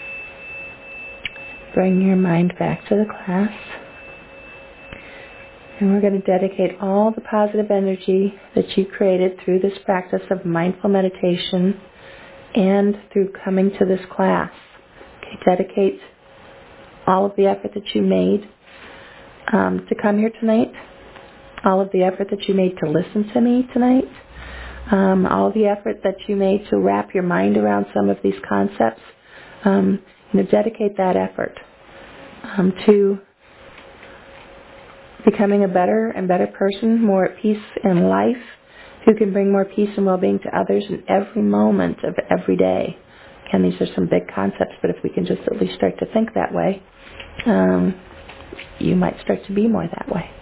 Bring your mind back to the class. And we're going to dedicate all the positive energy that you created through this practice of mindful meditation and through coming to this class. Okay, dedicate all of the effort that you made um, to come here tonight, all of the effort that you made to listen to me tonight, um, all of the effort that you made to wrap your mind around some of these concepts. Um, you know, dedicate that effort um, to becoming a better and better person, more at peace in life, who can bring more peace and well-being to others in every moment of every day. Again, these are some big concepts, but if we can just at least start to think that way, um, you might start to be more that way.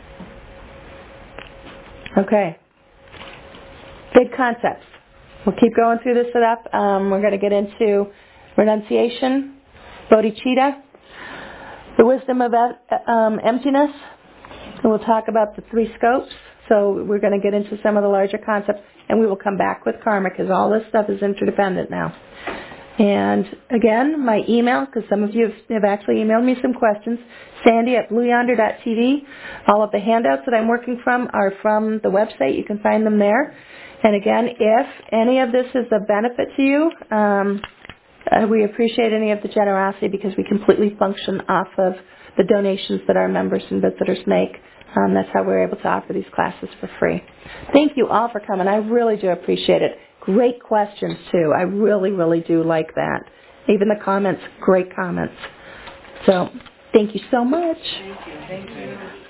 Okay. Big concepts. We'll keep going through this stuff. Um, we're going to get into renunciation, bodhicitta, the wisdom of um, emptiness, and we'll talk about the three scopes. So we're going to get into some of the larger concepts, and we will come back with karma because all this stuff is interdependent now. And again, my email, because some of you have, have actually emailed me some questions, Sandy at blue yonder dot t v. All of the handouts that I'm working from are from the website. You can find them there. And again, if any of this is of benefit to you, um, uh, we appreciate any of the generosity because we completely function off of the donations that our members and visitors make. Um, that's how we're able to offer these classes for free. Thank you all for coming. I really do appreciate it. Great questions, too. I really, really do like that. Even the comments, great comments. So, thank you so much. Thank you. Thank you.